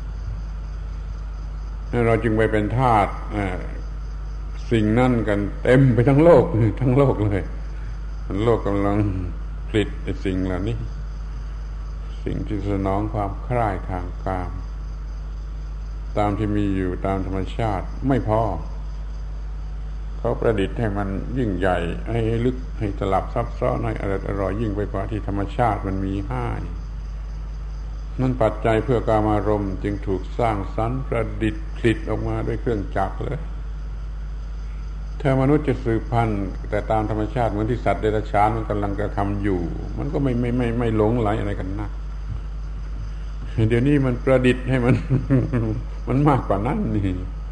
A: เราจึงไปเป็นทาสสิ่งนั่นกันเต็มไปทั้งโลกทั้งโลกเลยโลกกำลังผลิตไอ้สิ่งเหล่านี้สิ่งที่สนองความใคร่ทางกามตามที่มีอยู่ตามธรรมชาติไม่พอเขาประดิษฐ์ให้มันยิ่งใหญ่ให้ลึกให้สลับซับซ้อนให้อร่อยอร่อยยิ่งไปกว่าที่ธรรมชาติมันมีให้นั่นปัจจัยเพื่อกามารมณ์จึงถูกสร้างสรรค์ประดิษฐ์ผลิตออกมาด้วยเครื่องจักรเลยถ้ามนุษย์จะสืบพันธุ์แต่ตามธรรมชาติเหมือนที่สัตว์เดรัจฉานมันกำลังกระทำอยู่มันก็ไม่ไม่ไม่ไม่หลงไหลอะไรกันนักเดี๋ยวนี้มันประดิษฐ์ให้มัน มันมากกว่านั้นนี่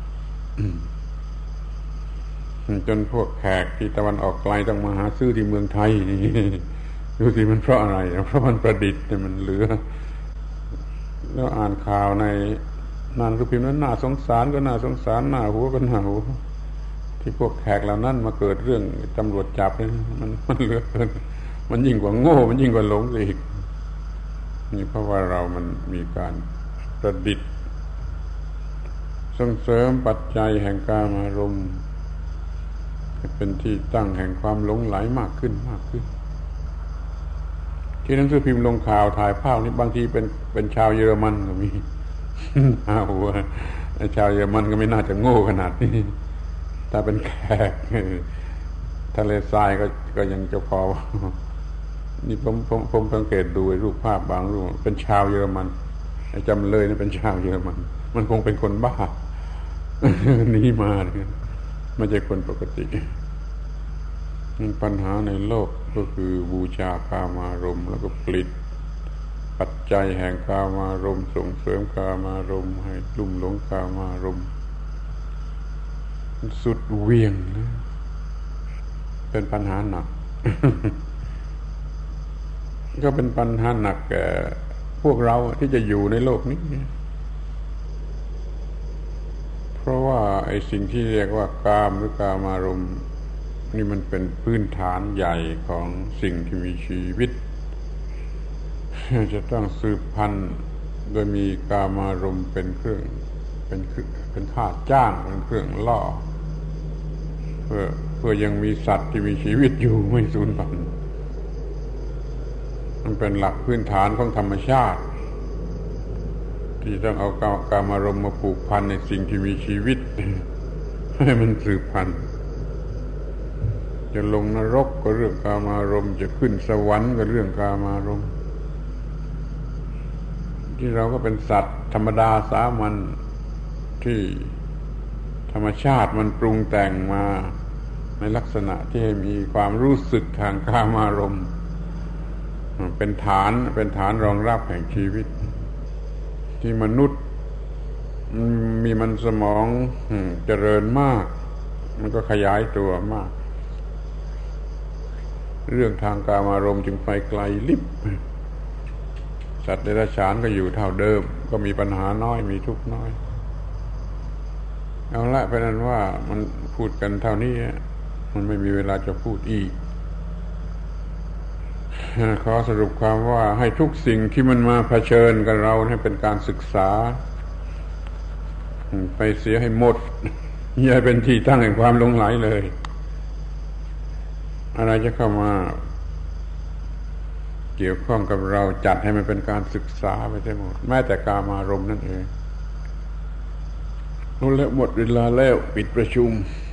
A: จนพวกแขกที่ตะวันออกไกลต้องมาหาซื้อที่เมืองไทยนี่ดูสิมันเพราะอะไรเพราะมันประดิษฐ์เนี่ยมันเหลือแล้วอ่านข่าวในหนังสือพิมพ์นั้นน่าสงสารก็น่าสงสารน่าหัวก็น่าหัวที่พวกแขกเหล่านั้นมาเกิดเรื่องตำรวจจับเนี่ยมันมันเหลือเกินมันยิ่งกว่าโง่มันยิ่งกว่าหลงอีกนี่เพราะว่าเรามันมีการประดิษฐ์ส่งเสริมปัจจัยแห่งกามารมณ์ให้เป็นที่ตั้งแห่งความหลงไหลมากขึ้นมากขึ้นที่หนังสือพิมพ์ลงข่าวถ่ายภาพนี่บางทีเป็นเป็นชาวเยอรมันก็มีอ้าวชาวเยอรมันก็ไม่น่าจะโง่ขนาดนี้ถ้าเป็นแขกทะเลทรายก็ก็ยังจะพอนี่ผมผมผมสังเกตดูรูปภาพบางรูปเป็นชาวเยอรมันจำเลยนี่เป็นชาวเยอรมันมันคงเป็นคนบ้าหนีมาเนี่ยไม่ใช่คนปกติปัญหาในโลกก็คือบูชากามารมณ์แล้วก็ผลิตปัจจัยแห่งกามารมณ์ส่งเสริมกามารมณ์ให้ลุ่มหลงกามารมณ์สุดเวียงนะเป็นปัญหาหนัก ก็เป็นปัญหาหนักแก่พวกเราที่จะอยู่ในโลกนี้เพราะว่าไอ้สิ่งที่เรียกว่ากามหรือกามารมณ์นี่มันเป็นพื้นฐานใหญ่ของสิ่งที่มีชีวิตจะต้องสืบพันธุ์โดยมีกามารมณ์เป็นเครื่องเป็นเป็นค่าจ้างเป็นเครื่องล่อเพื่อเพื่อยังมีสัตว์ที่มีชีวิตอยู่ไม่สูญพันธุ์มันเป็นหลักพื้นฐานของธรรมชาติที่ต้องเอากามารมณ์มาผูกพันในสิ่งที่มีชีวิตให้มันสืบพันธุ์จะลงนรกก็เรื่องกามารมณ์จะขึ้นสวรรค์ก็เรื่องกามารมณ์ที่เราก็เป็นสัตว์ธรรมดาสามัญที่ธรรมชาติมันปรุงแต่งมาในลักษณะที่ให้มีความรู้สึกทางกามารมณ์เป็นฐานเป็นฐานรองรับแห่งชีวิตที่มนุษย์มีมันสมองเจริญมากมันก็ขยายตัวมากเรื่องทางกามารมณ์จึงไปไกลลิบสัตว์เดรัจฉานก็อยู่เท่าเดิมก็มีปัญหาน้อยมีทุกข์น้อยเอาละเป็นนั้นว่ามันพูดกันเท่านี้มันไม่มีเวลาจะพูดอีกขอสรุปความว่าให้ทุกสิ่งที่มันมาเผชิญกับเราให้เป็นการศึกษาไปเสียให้หมดอย่าเป็นที่ตั้งแห่งความหลงไหลเลยอะไรจะเข้ามาเกี่ยวข้องกับเราจัดให้มันเป็นการศึกษาไปได้หมดแม้แต่กามารมณ์นั่นเองรู้แล้วหมดเวลาแล้วปิดประชุม